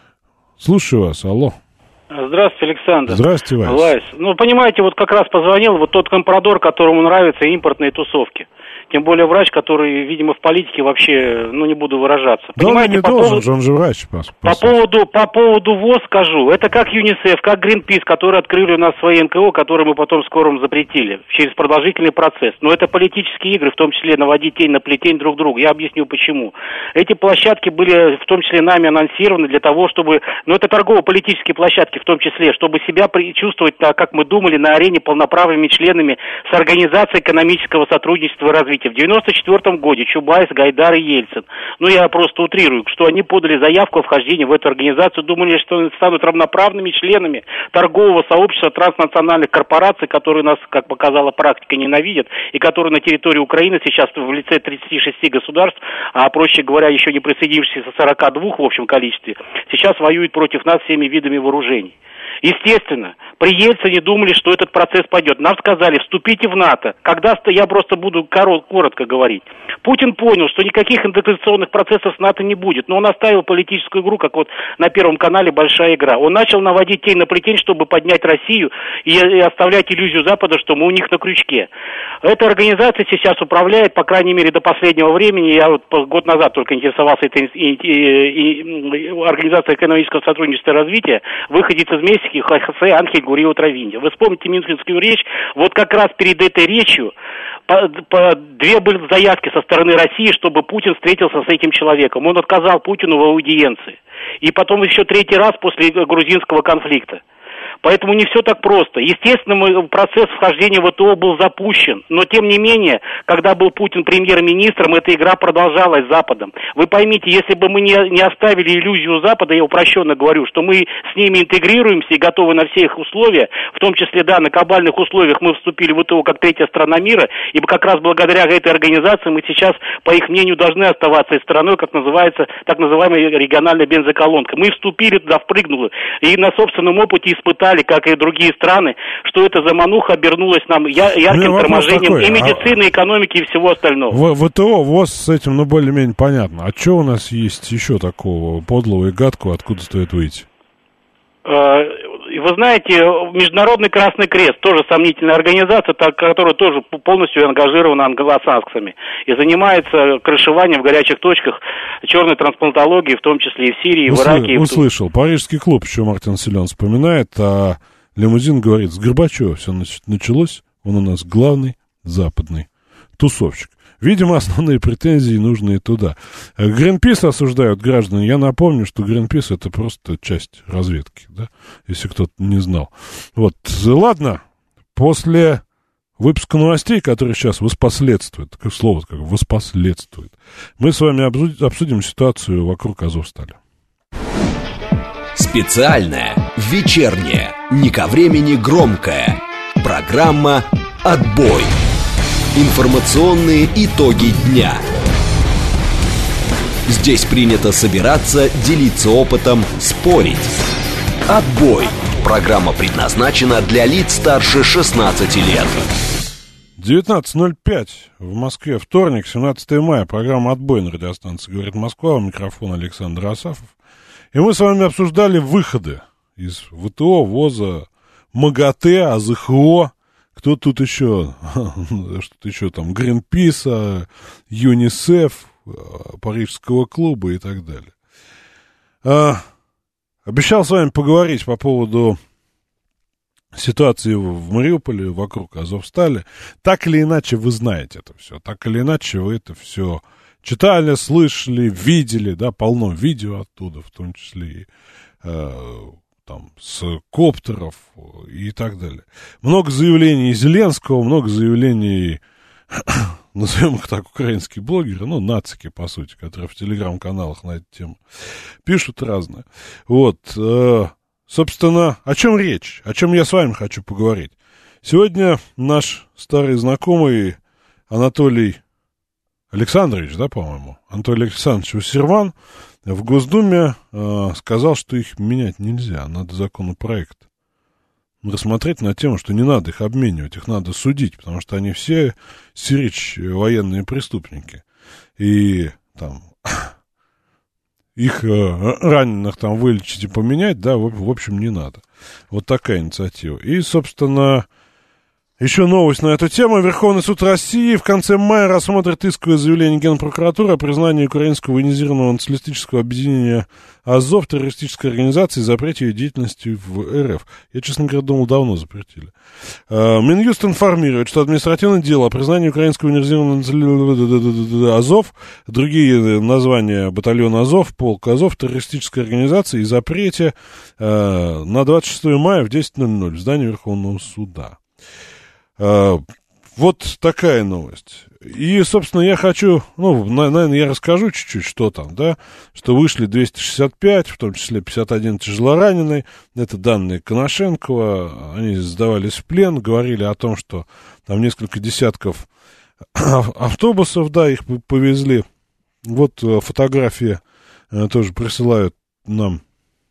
Слушаю вас, алло. Здравствуйте, Александр. Здравствуйте, Вайс. Вайс. Ну, понимаете, вот как раз позвонил вот тот компрадор, которому нравятся импортные тусовки. Тем более врач, который, видимо, в политике вообще, ну, не буду выражаться. Да, понимаете, он не по должен, поводу, же, он же врач. По, по, поводу, по поводу ВОЗ скажу. Это как ЮНИСЕФ, как Гринпис, которые открыли у нас свои эн ка о, которые мы потом скоро запретили через продолжительный процесс. Но это политические игры, в том числе наводить тень на плетень друг друга. Я объясню почему. Эти площадки были в том числе нами анонсированы для того, чтобы... Ну, это торгово-политические площадки в том числе, чтобы себя чувствовать, как мы думали, на арене полноправными членами с Организацией экономического сотрудничества и развития. В девяносто четвёртом году Чубайс, Гайдар и Ельцин, ну я просто утрирую, что они подали заявку о вхождении в эту организацию, думали, что станут равноправными членами торгового сообщества транснациональных корпораций, которые нас, как показала практика, ненавидят, и которые на территории Украины сейчас в лице тридцати шести государств, а проще говоря, еще не присоединившихся сорока двух в общем количестве, сейчас воюют против нас всеми видами вооружений. Естественно, при Ельцине думали, что этот процесс пойдет. Нам сказали, вступите в НАТО. Когда я просто буду коротко говорить. Путин понял, что никаких интеграционных процессов с НАТО не будет. Но он оставил политическую игру, как вот на Первом канале «Большая игра». Он начал наводить тень на плетень, чтобы поднять Россию и, и оставлять иллюзию Запада, что мы у них на крючке. Эта организация сейчас управляет, по крайней мере, до последнего времени. Я вот год назад только интересовался этой и, и, и, Организацией экономического сотрудничества и развития. Выходец из Мексики Хосе Анхель Гурио Травинья. Вы вспомните Мюнхенскую речь. Вот как раз перед этой речью по, по, две были заявки со стороны России, чтобы Путин встретился с этим человеком. Он отказал Путину в аудиенции. И потом еще третий раз после грузинского конфликта. Поэтому не все так просто. Естественно, мы, процесс вхождения в ВТО был запущен, но тем не менее, когда был Путин премьер-министром, эта игра продолжалась Западом. Вы поймите, если бы мы не, не оставили иллюзию Запада, я упрощенно говорю, что мы с ними интегрируемся и готовы на все их условия, в том числе, да, на глобальных условиях мы вступили в ВТО как третья страна мира, ибо как раз благодаря этой организации мы сейчас, по их мнению, должны оставаться и страной, как называется, так называемая региональная бензоколонка. Мы вступили туда, впрыгнули, и на собственном опыте испытали, как и другие страны, что эта замануха обернулась нам я, ярким торможением и медицины, и экономики, и всего остального. В, ВТО, ВОЗ с этим, ну, более-менее понятно. А что у нас есть еще такого подлого и гадкого, откуда стоит выйти? Вы знаете, Международный Красный Крест, тоже сомнительная организация, которая тоже полностью ангажирована англосаксами и занимается крышеванием в горячих точках черной трансплантологии, в том числе и в Сирии, и в Ираке. Услышал. И в... Парижский клуб еще Мартин Силен вспоминает, а Лимузин говорит, с Горбачева все началось, он у нас главный западный тусовщик. Видимо, основные претензии нужны туда. Гринпис осуждают граждане. Я напомню, что Гринпис — это просто часть разведки, да, если кто-то не знал. Вот, ладно, после выпуска новостей, который сейчас воспоследствует, такое слово, как воспоследствует, мы с вами обсудим ситуацию вокруг Азовстали. Специальная, вечерняя, не ко времени громкая программа «Отбой». Информационные итоги дня. Здесь принято собираться, делиться опытом, спорить. Отбой. Программа предназначена для лиц старше шестнадцати лет. девятнадцать ноль пять в Москве, вторник, семнадцатое мая. Программа «Отбой» на радиостанции «Говорит Москва». У микрофона Александр Асафов. И мы с вами обсуждали выходы из ВТО, ВОЗа, МАГАТЭ, АЗХО. кто тут еще, что-то еще там, Гринписа, ЮНИСЕФ, Парижского клуба и так далее. А, обещал с вами поговорить по поводу ситуации в Мариуполе, вокруг Азовстали. Так или иначе вы знаете это все, так или иначе вы это все читали, слышали, видели, да, полно видео оттуда, в том числе и э, там, с коптеров и так далее. Много заявлений Зеленского, много заявлений, назовем их так, украинские блогеры, ну, нацики, по сути, которые в телеграм-каналах на эту тему пишут разное. Вот, э, собственно, о чем речь, о чем я с вами хочу поговорить. Сегодня наш старый знакомый Анатолий Александрович, да, по-моему, Анатолий Александрович Вассерман в Госдуме э, сказал, что их менять нельзя, надо законопроект рассмотреть на тему, что не надо их обменивать, их надо судить, потому что они все сирич военные преступники. И там их э, раненых там вылечить и поменять, да, в, в общем, не надо. Вот такая инициатива. И, собственно, еще новость на эту тему. Верховный суд России в конце мая рассмотрит исковое заявление Генпрокуратуры о признании украинского военизированного националистического объединения «Азов» террористической организацией и запрете ее деятельности в РФ. Я, честно говоря, думал, давно запретили. Минюст информирует, что административное дело о признании украинского военизированного «Азов», другие названия батальона «Азов», полк «Азов», террористической организации и запрете на двадцать шестое мая в десять ноль ноль в здании Верховного суда. Вот такая новость. И, собственно, я хочу, ну, наверное, я расскажу чуть-чуть, что там, да, что вышли двести шестьдесят пять, в том числе пятьдесят один тяжелораненый, это данные Коношенкова, они сдавались в плен, говорили о том, что там несколько десятков автобусов, да, их повезли. Вот фотографии тоже присылают нам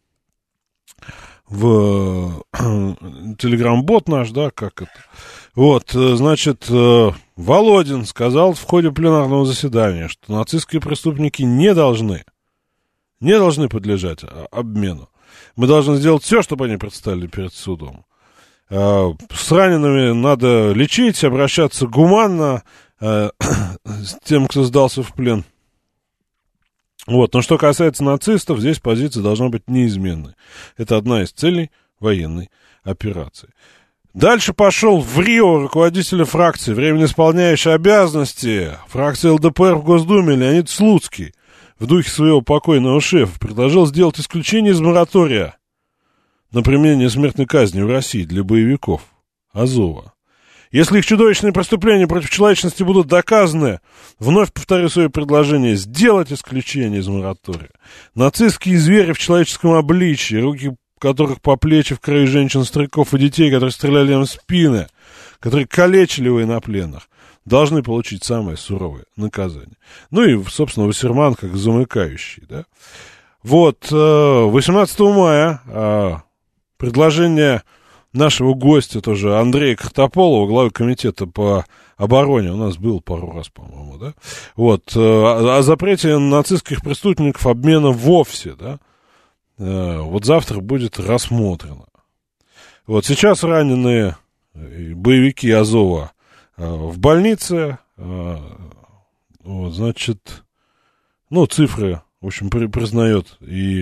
в телеграм-бот наш, да, как это. Вот, значит, Володин сказал в ходе пленарного заседания, что нацистские преступники не должны, не должны подлежать обмену. Мы должны сделать все, чтобы они предстали перед судом. С ранеными надо лечить, обращаться гуманно с тем, кто сдался в плен. Вот, но что касается нацистов, здесь позиция должна быть неизменной. Это одна из целей военной операции. Дальше пошел в Рио руководитель фракции, временно исполняющий обязанности фракции ЛДПР в Госдуме Леонид Слуцкий в духе своего покойного шефа предложил сделать исключение из моратория на применение смертной казни в России для боевиков Азова. Если их чудовищные преступления против человечности будут доказаны, вновь повторю свое предложение, сделать исключение из моратория. Нацистские звери в человеческом обличии, руки которых по плечи в крови женщин, стариков и детей, которые стреляли им в спины, которые калечили военнопленных, должны получить самое суровое наказание. Ну и, собственно, Вассерман как замыкающий, да. Вот, восемнадцатого мая предложение нашего гостя тоже, Андрея Картополова, главы комитета по обороне, у нас был пару раз, по-моему, да, вот, о запрете нацистских преступников обмена вовсе, да, вот завтра будет рассмотрено. Вот сейчас раненые боевики Азова в больнице, вот, значит, ну, цифры, в общем, признает и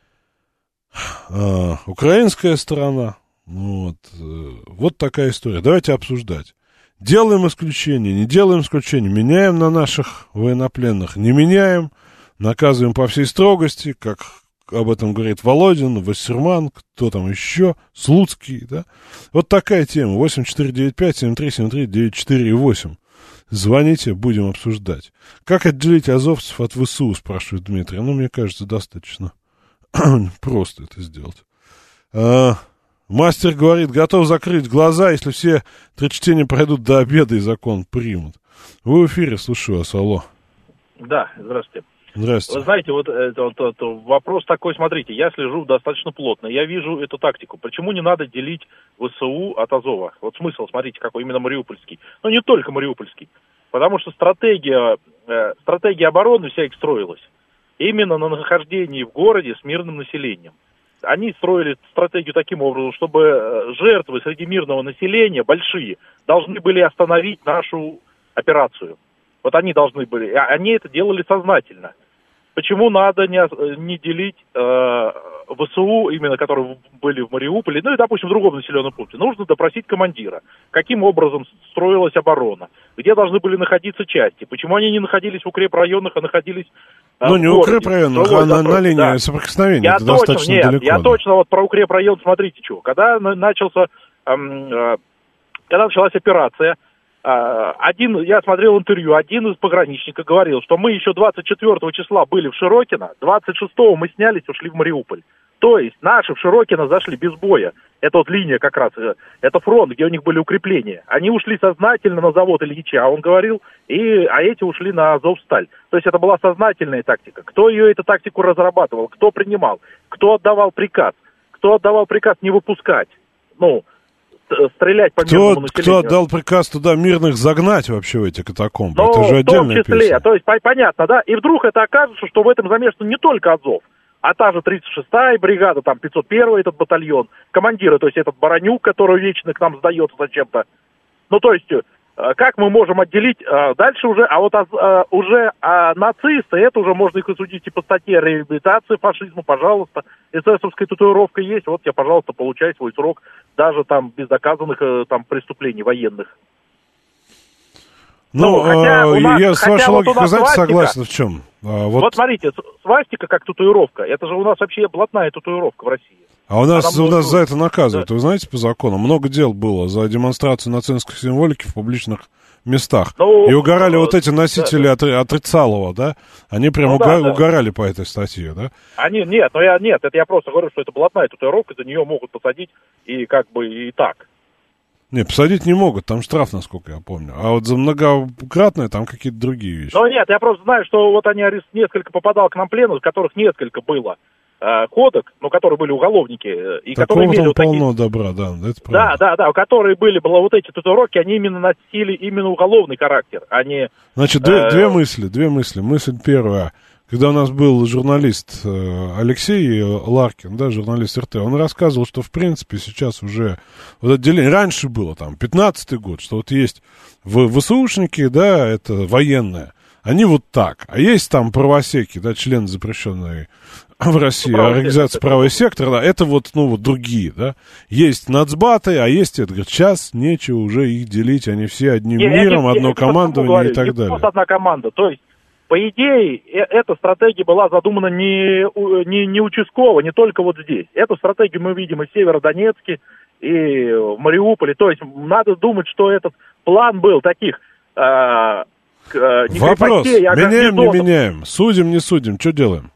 украинская сторона. Вот, вот такая история. Давайте обсуждать. Делаем исключение, не делаем исключение, меняем на наших военнопленных, не меняем, наказываем по всей строгости, как об этом говорит Володин, Вассерман, кто там еще, Слуцкий, да. Вот такая тема. восемь четыре девять пять семь три семь три девять четыре восемь. Звоните, будем обсуждать. Как отделить азовцев от ВСУ, спрашивает Дмитрий. Ну, мне кажется, достаточно просто это сделать. А, мастер говорит, готов закрыть глаза, если все три чтения пройдут до обеда и закон примут. Вы в эфире, слушаю вас, алло. Да, здравствуйте. Здравствуйте. Вы знаете, вот это, вот, это вопрос такой, смотрите, я слежу достаточно плотно, я вижу эту тактику. Почему не надо делить ВСУ от Азова? Вот смысл, смотрите, какой, именно мариупольский. Но не только мариупольский. Потому что стратегия, э, стратегия обороны вся их строилась именно на нахождении в городе с мирным населением. они строили стратегию таким образом, чтобы жертвы среди мирного населения, большие, должны были остановить нашу операцию. Вот они должны были, они это делали сознательно. Почему надо не, не делить э, ВСУ, именно которые были в Мариуполе, ну и, допустим, в другом населенном пункте? Нужно допросить командира, каким образом строилась оборона, где должны были находиться части, почему они не находились в укрепрайонах, а находились э, ну, не в укрепрайонах, а на, на линии да. соприкосновения. Я это точно, достаточно нет, далеко. Я да. точно вот про укрепрайон, смотрите, что. Когда начался, э, э, когда началась операция, Один, я смотрел интервью, один из пограничников говорил, что мы еще двадцать четвёртого числа были в Широкино, двадцать шестого мы снялись и ушли в Мариуполь. То есть наши в Широкино зашли без боя. Это вот линия как раз, это фронт, где у них были укрепления. Они ушли сознательно на завод Ильича, он говорил, и, а эти ушли на Азовсталь. То есть это была сознательная тактика. Кто ее эту тактику разрабатывал, кто принимал, кто отдавал приказ, кто отдавал приказ не выпускать, ну, стрелять по мирному кто, населению. Кто отдал приказ туда мирных загнать вообще в эти катакомбы? Ну, это же отдельная в том числе, песня. то есть понятно, да? И вдруг это окажется, что в этом замешан не только Азов, а та же тридцать шестая бригада, там пятьсот первый этот батальон, командиры, то есть этот Баранюк, который вечно к нам сдается зачем-то. Ну, то есть, как мы можем отделить дальше уже, а вот а, уже а, нацисты, это уже можно их осудить и по статье реабилитации фашизма, пожалуйста, эсэсовская татуировка есть, вот тебе, пожалуйста, получай свой срок, даже там без доказанных там преступлений военных. Ну, ну хотя у нас, я с хотя вашей вот логикой, знаете, свастика, согласен в чем? А, вот... вот смотрите, свастика как татуировка, это же у нас вообще блатная татуировка в России. А у нас, у нас что... за это наказывают, да. Вы знаете, по закону. Много дел было за демонстрацию нацистской символики в публичных местах. Ну, и угорали ну, вот эти носители да, да. отрицалого, да? Они прям ну, уга... да, да. угорали по этой статье, да? Они, нет, ну я, нет, это я просто говорю, что это блатная татуировка, за нее могут посадить и как бы и так. Не, посадить не могут, там штраф, насколько я помню. А вот за многократное там какие-то другие вещи. Ну нет, я просто знаю, что вот они несколько попадал к нам пленных, которых несколько было. Ходок, ну, которые были уголовники, и Такого которые имели вот полно такие... добра, да, это правда. Да, да, да, у которых были, было вот эти татуировки, они именно носили именно уголовный характер, а не... Значит, две, э... две мысли, две мысли. Мысль первая. Когда у нас был журналист Алексей Ларкин, да, журналист эр тэ, он рассказывал, что, в принципе, сейчас уже вот отделение, раньше было, там, пятнадцатый год, что вот есть ВСУшники, да, это военные, они вот так, а есть там правосеки, да, члены запрещенной в России ну, организации правый сектор, да, это вот, ну, вот другие, да. Есть нацбаты, а есть, это, говорит, сейчас нечего уже их делить, они все одним я, миром, я, одно я, командование я и так далее. Просто одна команда, то есть, по идее, эта стратегия была задумана не, не, не участково, не только вот здесь. Эту стратегию мы видим и в Северодонецке, и в Мариуполе, то есть, надо думать, что этот план был таких... Э, не Вопрос, а меняем, не меняем, судим, не судим, что делаем?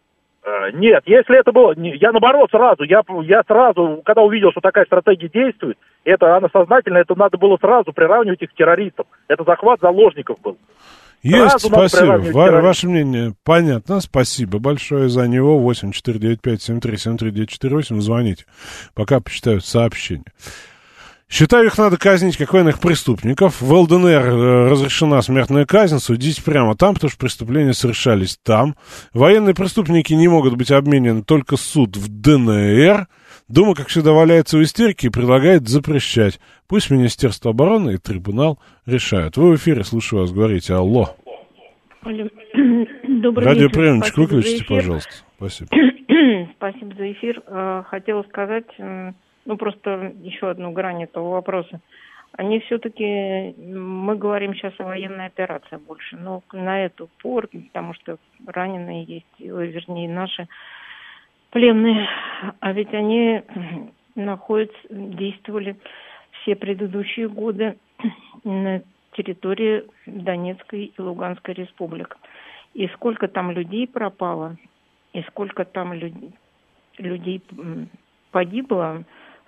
Нет, если это было, я наоборот сразу, я, я сразу, когда увидел, что такая стратегия действует, это она сознательно, это надо было сразу приравнивать их к террористам. Это захват заложников был. Есть, сразу спасибо. Ва- ваше мнение понятно. Спасибо большое за него. восемь четыре девять пять семь три семь три девять четыре восемь. Звоните, пока почитают сообщения. Считаю, их надо казнить, как военных преступников. В эл дэ эн эр разрешена смертная казнь, судить прямо там, потому что преступления совершались там. Военные преступники не могут быть обменены, только суд в дэ эн эр. Дума, как всегда, валяется у истерики и предлагает запрещать. Пусть Министерство обороны и трибунал решают. Вы в эфире, слушаю вас, говорите. Алло. Алло. Добрый Радиоприемничек выключите, пожалуйста. Спасибо. Спасибо за эфир. Хотела сказать... Ну, просто еще одну грань этого вопроса. Они все-таки, мы говорим сейчас о военной операции больше, но на эту пору, потому что раненые есть, вернее, наши пленные, а ведь они находятся, действовали все предыдущие годы на территории Донецкой и Луганской республик. И сколько там людей пропало, и сколько там людей, людей погибло,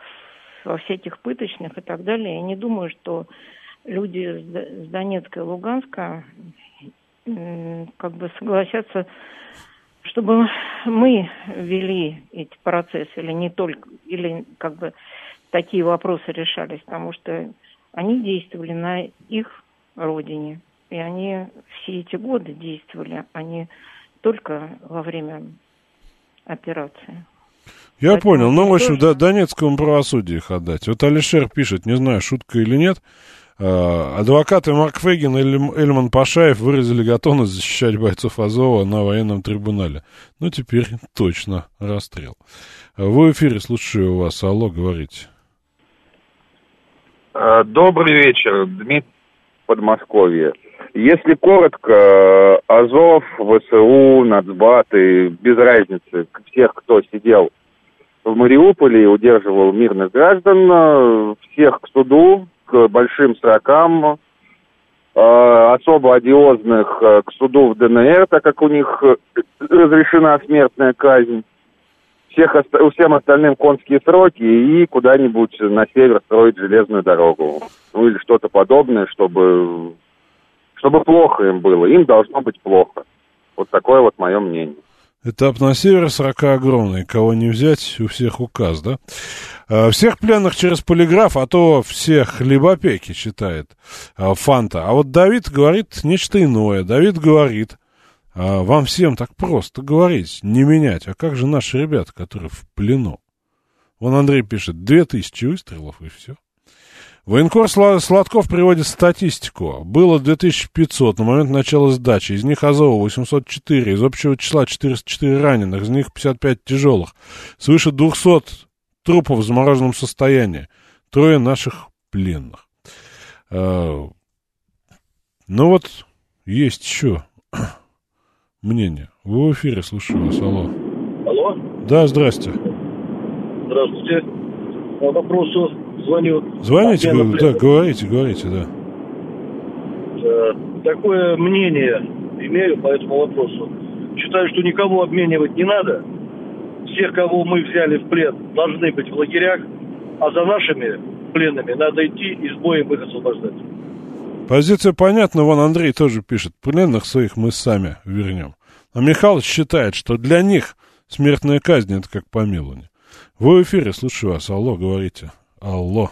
во всяких пыточных и так далее. Я не думаю, что люди с Донецка и Луганска как бы согласятся, чтобы мы вели эти процессы, или не только, или как бы такие вопросы решались, потому что они действовали на их родине, и они все эти годы действовали, а не только во время операции. Я Поэтому понял, ну, в общем, тоже... до Донецкому правосудию их отдать. Вот Алишер пишет, не знаю, шутка или нет, э, адвокаты Марк Фейгин и Эльман Пашаев выразили готовность защищать бойцов Азова на военном трибунале. Ну, теперь точно расстрел. Вы в эфире, слушаю вас. Алло, говорите. Добрый вечер, Дмитрий, Подмосковье. Если коротко, Азов, ВСУ, Нацбаты, без разницы, всех, кто сидел в Мариуполе и удерживал мирных граждан, всех к суду, к большим срокам, особо одиозных к суду в ДНР, так как у них разрешена смертная казнь. Всех, всем остальным конские сроки и куда-нибудь на север строить железную дорогу. Ну или что-то подобное, чтобы, чтобы плохо им было. Им должно быть плохо. Вот такое вот мое мнение. Этап на север, срока огромный. Кого не взять, у всех указ, да? Всех пленных через полиграф, а то все хлебопеки, считает Фанта. А вот Давид говорит нечто иное. Давид говорит... А вам всем так просто говорить, не менять. А как же наши ребята, которые в плену? Вон Андрей пишет, две тысячи выстрелов и все. Военкор Сладков приводит статистику. Было две тысячи пятьсот на момент начала сдачи. Из них Азова восемьсот четыре. Из общего числа четыреста четыре раненых. Из них пятьдесят пять тяжелых. Свыше двухсот трупов в замороженном состоянии. Трое наших пленных. А, ну вот, есть еще... мнение. Вы в эфире, слушаю вас. Алло. Алло? Да, здрасте. Здравствуйте. По вопросу звоню. Звоните, говорю, да, говорите, говорите, да. Э, такое мнение имею по этому вопросу. Считаю, что никого обменивать не надо. Всех, кого мы взяли в плен, должны быть в лагерях, а за нашими пленными надо идти и с боем их освобождать. Позиция понятна, вон Андрей тоже пишет. Пленных своих мы сами вернем. А Михалыч считает, что для них смертная казнь — это как помилование. Вы в эфире, слушаю вас. Алло, говорите. Алло.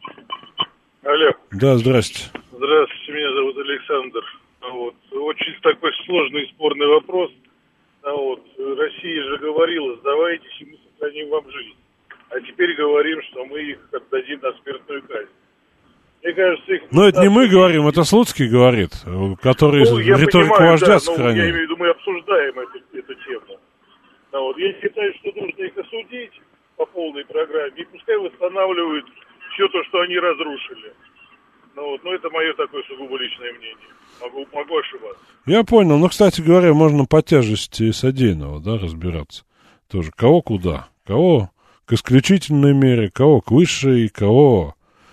Алло. Да, здрасте. Здравствуйте, меня зовут Александр. Вот. Очень такой сложный и спорный вопрос. Вот. Россия же говорила, сдавайтесь, и мы сохраним вам жизнь. А теперь говорим, что мы их отдадим на смертную казнь. Мне кажется, их... Но это не мы говорим, это Слуцкий говорит, который ну, риторику понимаю, вождя да, сохранил. Я имею в виду, мы обсуждаем эту, эту тему. А вот, я считаю, что нужно их осудить по полной программе, и пускай восстанавливают все то, что они разрушили. Ну, вот, но это мое такое сугубо личное мнение. Могу, могу ошибаться. Я понял. Ну, кстати говоря, можно по тяжести содеянного, да, разбираться. Тоже кого куда. Кого к исключительной мере, кого к высшей, кого...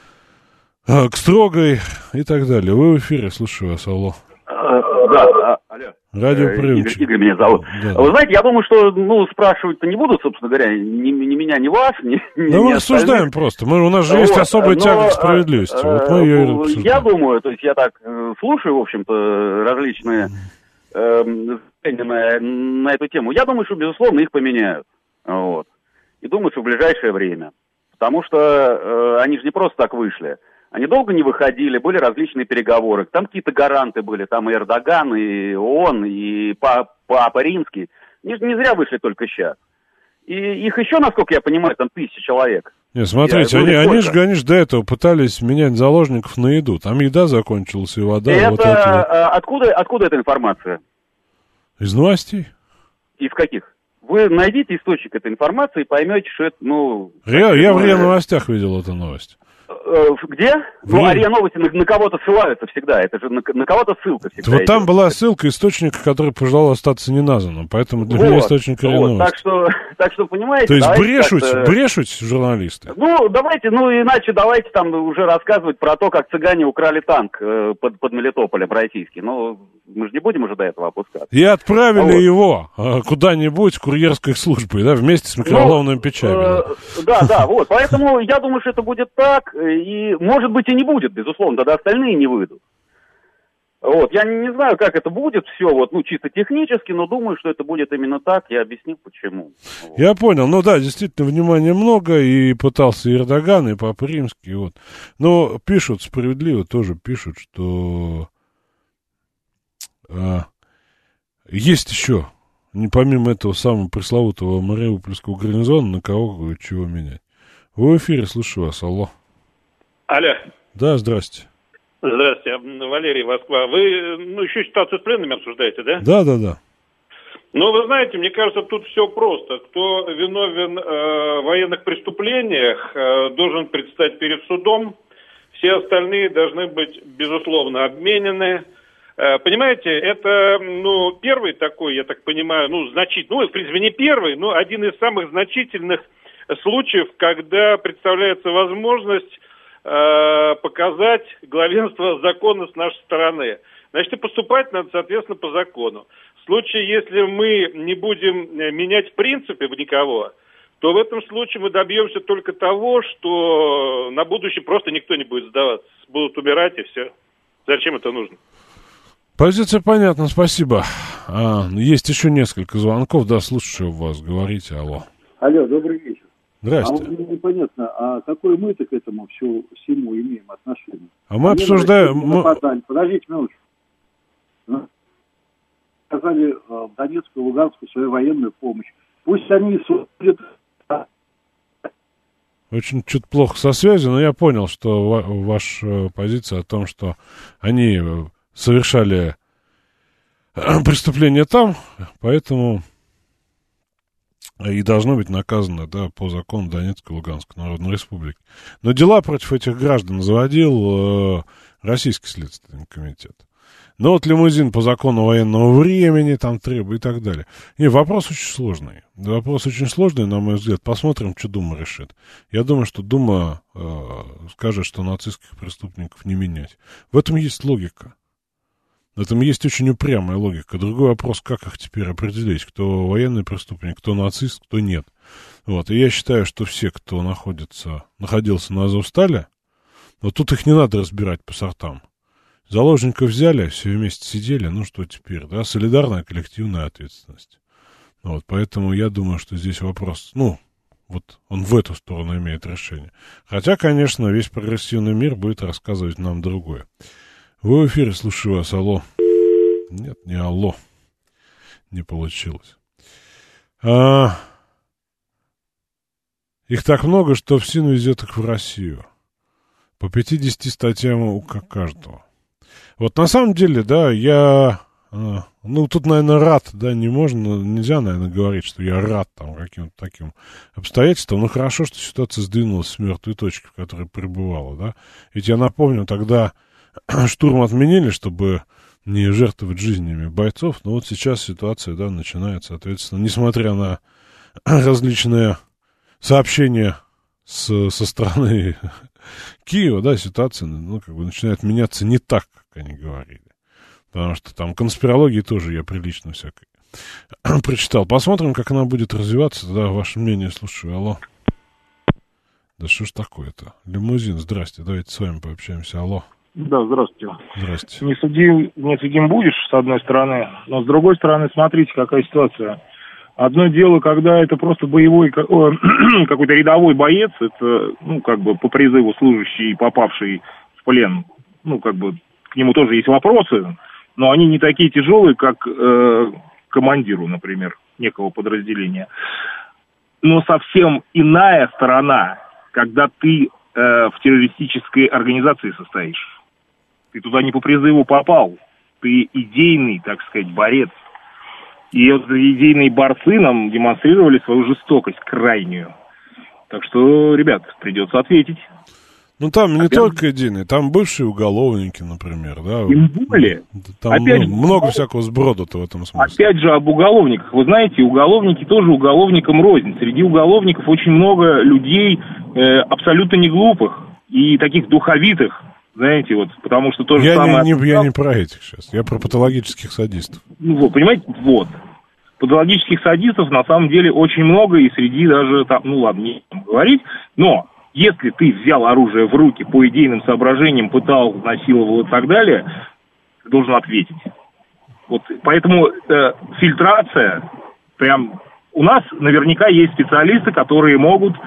А, к строгой и так далее. Вы в эфире, слушаю вас, алло. А, да, алло. Радиоприемчик. Игорь, Игорь меня зовут. Да, Вы да. знаете, я думаю, что, ну, спрашивать-то не будут, собственно говоря, ни, ни меня, ни вас, ни, ни Да мы ни рассуждаем просто. Мы, у нас же вот, есть особая но, тяга к справедливости. А, вот мы ее и обсуждаем. Я думаю, то есть я так слушаю, в общем-то, различные э, на, на эту тему. Я думаю, что, безусловно, их поменяют. Вот. И думаю, что в ближайшее время. Потому что э, они же не просто так вышли. Они долго не выходили, были различные переговоры. Там какие-то гаранты были, там и Эрдоган, и ООН, и Папа Римский. Не, не зря вышли только сейчас. И их еще, насколько я понимаю, там тысяча человек. Не, смотрите, я, они, они, же, они же до этого пытались менять заложников на еду. Там еда закончилась, и вода. Это, вот это... откуда, откуда эта информация? Из новостей. Из каких? Вы найдите источник этой информации и поймете, что это, ну... Ре, я в РИА Новостях видел эту новость. Где? В ну, а РИА Новости на, на кого-то ссылаются всегда. Это же на, на кого-то ссылка всегда. Вот идет. там была ссылка источника, который пожелал остаться неназванным. Поэтому для вот, меня источник РИА вот, Новости. Так что, так что, понимаете... То есть брешуть, брешуть журналисты? Ну, давайте, ну, иначе давайте там уже рассказывать про то, как цыгане украли танк э, под, под Мелитополем российский. Ну, мы же не будем уже до этого опускаться. И отправили вот. его э, куда-нибудь курьерской службой, да, вместе с микроволновыми ну, печами. Э, да, да, вот. Поэтому я думаю, что это будет так, и, может быть, и не будет, безусловно, тогда остальные не выйдут. Вот, я не, не знаю, как это будет все, вот, ну, чисто технически, но думаю, что это будет именно так, я объясню, почему. Вот. Я понял, ну да, действительно, внимания много, и пытался и Эрдоган, и Папа Римский, вот. Но пишут, справедливо тоже пишут, что а, есть еще не помимо этого самого пресловутого Мариупольского гарнизона, на кого чего менять. Вы в эфире, слушаю вас, алло. Алло. Да, здрасте. Здравствуйте, Валерий, Москва. Вы, ну, еще ситуацию с пленными обсуждаете, да? Да, да, да. Ну, вы знаете, мне кажется, тут все просто. Кто виновен э, в военных преступлениях, э, должен предстать перед судом. Все остальные должны быть, безусловно, обменены. Э, понимаете, это, ну, первый такой, я так понимаю, ну, значительный, ну, в принципе, не первый, но один из самых значительных случаев, когда представляется возможность э, показать главенство закона с нашей стороны. Значит, и поступать надо, соответственно, по закону. В случае, если мы не будем менять в принципе никого, то в этом случае мы добьемся только того, что на будущее просто никто не будет сдаваться. Будут умирать и все. Зачем это нужно? Позиция понятна, спасибо. А, есть еще несколько звонков, да, слушаю вас, говорите, алло. Алло, добрый вечер. Здрасте. А вот мне непонятно, а какое мы-то к этому всему, всему имеем отношение? А мы обсуждаем... Мы... Подождите минуточку. Сказали в Донецку и Луганску свою военную помощь. Пусть они судят... Очень что-то плохо со связью, но я понял, что ва- ваша позиция о том, что они совершали преступления там, поэтому и должно быть наказано, да, по закону Донецкой и Луганской Народной Республики. Но дела против этих граждан заводил э, Российский следственный комитет. Но вот лимузин по закону военного времени там требует и так далее. И вопрос очень сложный. Вопрос очень сложный, на мой взгляд. Посмотрим, что Дума решит. Я думаю, что Дума э, скажет, что нацистских преступников не менять. В этом есть логика. В этом есть очень упрямая логика. Другой вопрос, как их теперь определить, кто военный преступник, кто нацист, кто нет. Вот. И я считаю, что все, кто находится, находился на Азовстале, вот тут их не надо разбирать по сортам. Заложников взяли, все вместе сидели, ну что теперь, да, солидарная коллективная ответственность. Вот, поэтому я думаю, что здесь вопрос, ну, вот он в эту сторону имеет решение. Хотя, конечно, весь прогрессивный мир будет рассказывать нам другое. Вы в эфире, слушаю вас, алло. Нет, не алло. Не получилось. А... Их так много, что ФСИН везет их в Россию. По пятидесяти статьям у каждого. Вот на самом деле, да, я, ну, тут, наверное, рад, да, не можно, нельзя, наверное, говорить, что я рад там каким-то таким обстоятельствам, но хорошо, что ситуация сдвинулась с мертвой точки, в которой пребывала, да. Ведь я напомню, тогда штурм отменили, чтобы не жертвовать жизнями бойцов, но вот сейчас ситуация, да, начинает, соответственно, несмотря на различные сообщения с, со стороны Киева, да, ситуация, ну, как бы начинает меняться не так, как они говорили. Потому что там конспирологии тоже я прилично всякой прочитал. Посмотрим, как она будет развиваться. Да, ваше мнение слушаю. Алло. Да что ж такое-то? Лимузин, здрасте, давайте с вами пообщаемся. Алло. Да, здравствуйте. Здрасте. Не судим, не судим будешь, с одной стороны, но с другой стороны, смотрите, какая ситуация. Одно дело, когда это просто боевой, какой-то рядовой боец, это, ну, как бы по призыву служащий, попавший в плен, ну, как бы к нему тоже есть вопросы, но они не такие тяжелые, как э, командиру, например, некого подразделения. Но совсем иная сторона, когда ты э, в террористической организации состоишь. Ты туда не по призыву попал, ты идейный, так сказать, борец. И вот идейные борцы нам демонстрировали свою жестокость крайнюю. Так что, ребят, придется ответить. Ну, там не Опять... только идейные, там бывшие уголовники, например, да. Тем более. Там Опять ну, же, много всякого сброда-то в этом смысле. Опять же, об уголовниках. Вы знаете, уголовники тоже уголовникам рознь. Среди уголовников очень много людей э, абсолютно не глупых и таких духовитых. Знаете, вот, потому что то же я самое... Не, не, я не про этих сейчас, я про патологических садистов. Ну, вот, понимаете, вот. Патологических садистов на самом деле очень много, и среди даже, там, ну ладно, не будем говорить, но если ты взял оружие в руки по идейным соображениям, пытал, насиловал и так далее, ты должен ответить. Вот, поэтому э, фильтрация, прям, у нас наверняка есть специалисты, которые могут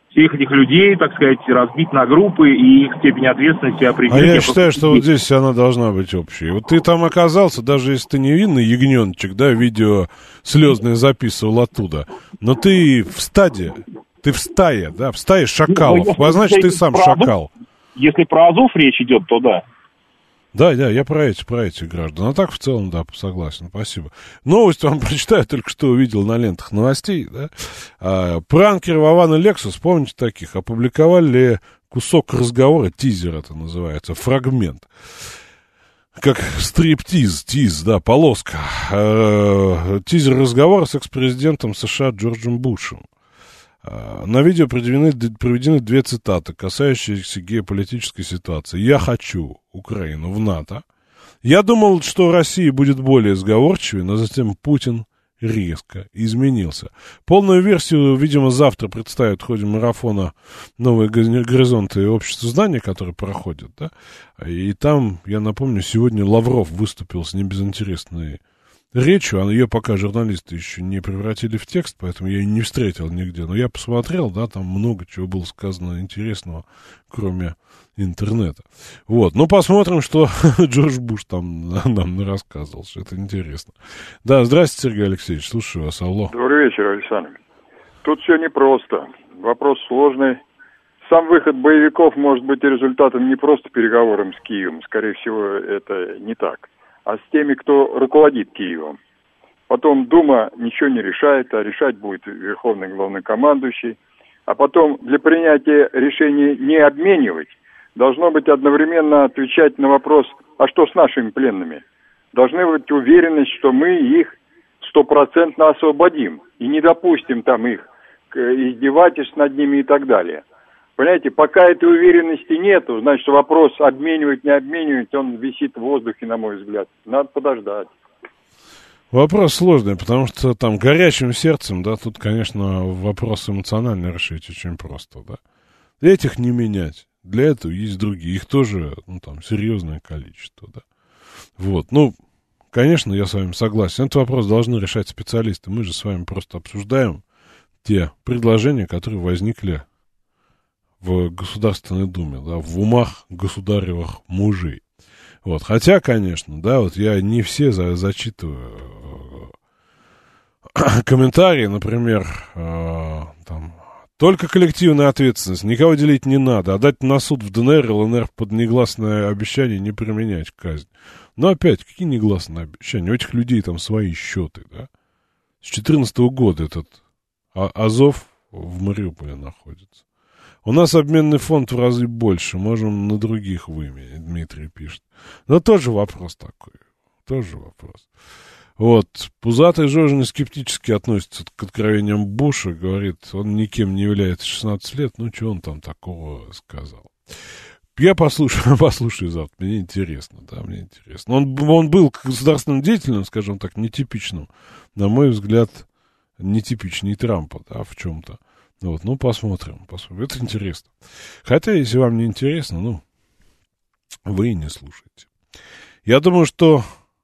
всех этих людей, так сказать, разбить на группы и их степень ответственности определить. А я, я просто... считаю, что вот здесь она должна быть общей. Вот ты там оказался, даже если ты невинный ягненочек, да, видео слезное записывал оттуда, но ты в стаде, ты в стае, да, в стае шакалов. Ну, а значит, ты сам шакал. Если про Азов речь идет, то да. Да, да, я про эти, про этих граждан. А так в целом, да, согласен, спасибо. Новость вам прочитаю, только что увидел на лентах новостей, да. А, пранкеры Вован и Лексус, помните таких, опубликовали кусок разговора, тизер это называется, фрагмент. Как стриптиз, тиз, да, полоска. А, тизер разговора с экс-президентом США Джорджем Бушем. На видео приведены, приведены две цитаты, касающиеся геополитической ситуации. «Я хочу Украину в НАТО». «Я думал, что Россия будет более сговорчивее, но затем Путин резко изменился». Полную версию, видимо, завтра представят в ходе марафона «Новые горизонты» и «Общество знаний», которые проходят, да? И там, я напомню, сегодня Лавров выступил с небезынтересной речью, а ее пока журналисты еще не превратили в текст, поэтому я ее не встретил нигде. Но я посмотрел, да, там много чего было сказано интересного, кроме интернета. Вот, ну посмотрим, что Джордж Буш там нам рассказывал, что это интересно. Да, здравствуйте, Сергей Алексеевич, слушаю вас, алло. Добрый вечер, Александр. Тут все непросто, вопрос сложный. Сам выход боевиков может быть результатом не просто переговоров с Киевом, скорее всего, это не так, а с теми, кто руководит Киевом. Потом Дума ничего не решает, а решать будет Верховный Главнокомандующий. А потом для принятия решений не обменивать, должно быть одновременно отвечать на вопрос, а что с нашими пленными? Должны быть уверенность, что мы их стопроцентно освободим и не допустим там их издевательств над ними и так далее. Понимаете, пока этой уверенности нету, значит, вопрос обменивать, не обменивать, он висит в воздухе, на мой взгляд. Надо подождать. Вопрос сложный, потому что там горячим сердцем, да, тут, конечно, вопрос эмоционально решить очень просто, да. Этих не менять, для этого есть другие, их тоже, ну, там, серьезное количество, да. Вот, ну, конечно, я с вами согласен, этот вопрос должны решать специалисты, мы же с вами просто обсуждаем те предложения, которые возникли в Государственной Думе, да, в умах государевых мужей. Вот, хотя, конечно, да, вот я не все за, зачитываю комментарии, например, э, там, только коллективная ответственность, никого делить не надо, отдать на суд в ДНР и ЛНР под негласное обещание не применять казнь. Но опять, какие негласные обещания? У этих людей там свои счеты, да. С четырнадцатого года этот а- Азов в Мариуполе находится. У нас обменный фонд в разы больше, можем на других выменять, Дмитрий пишет. Но тоже вопрос такой, тоже вопрос. Вот, Пузатый Жожин скептически относится к откровениям Буша, говорит, он никем не является шестнадцать лет, ну, что он там такого сказал. Я послушаю, послушаю завтра, мне интересно, да, мне интересно. Он, он был государственным деятелем, скажем так, нетипичным, на мой взгляд, нетипичнее Трампа, да, в чем-то. Вот, ну, посмотрим, посмотрим. Это интересно. Хотя, если вам не интересно, ну, вы и не слушаете. Я думаю, что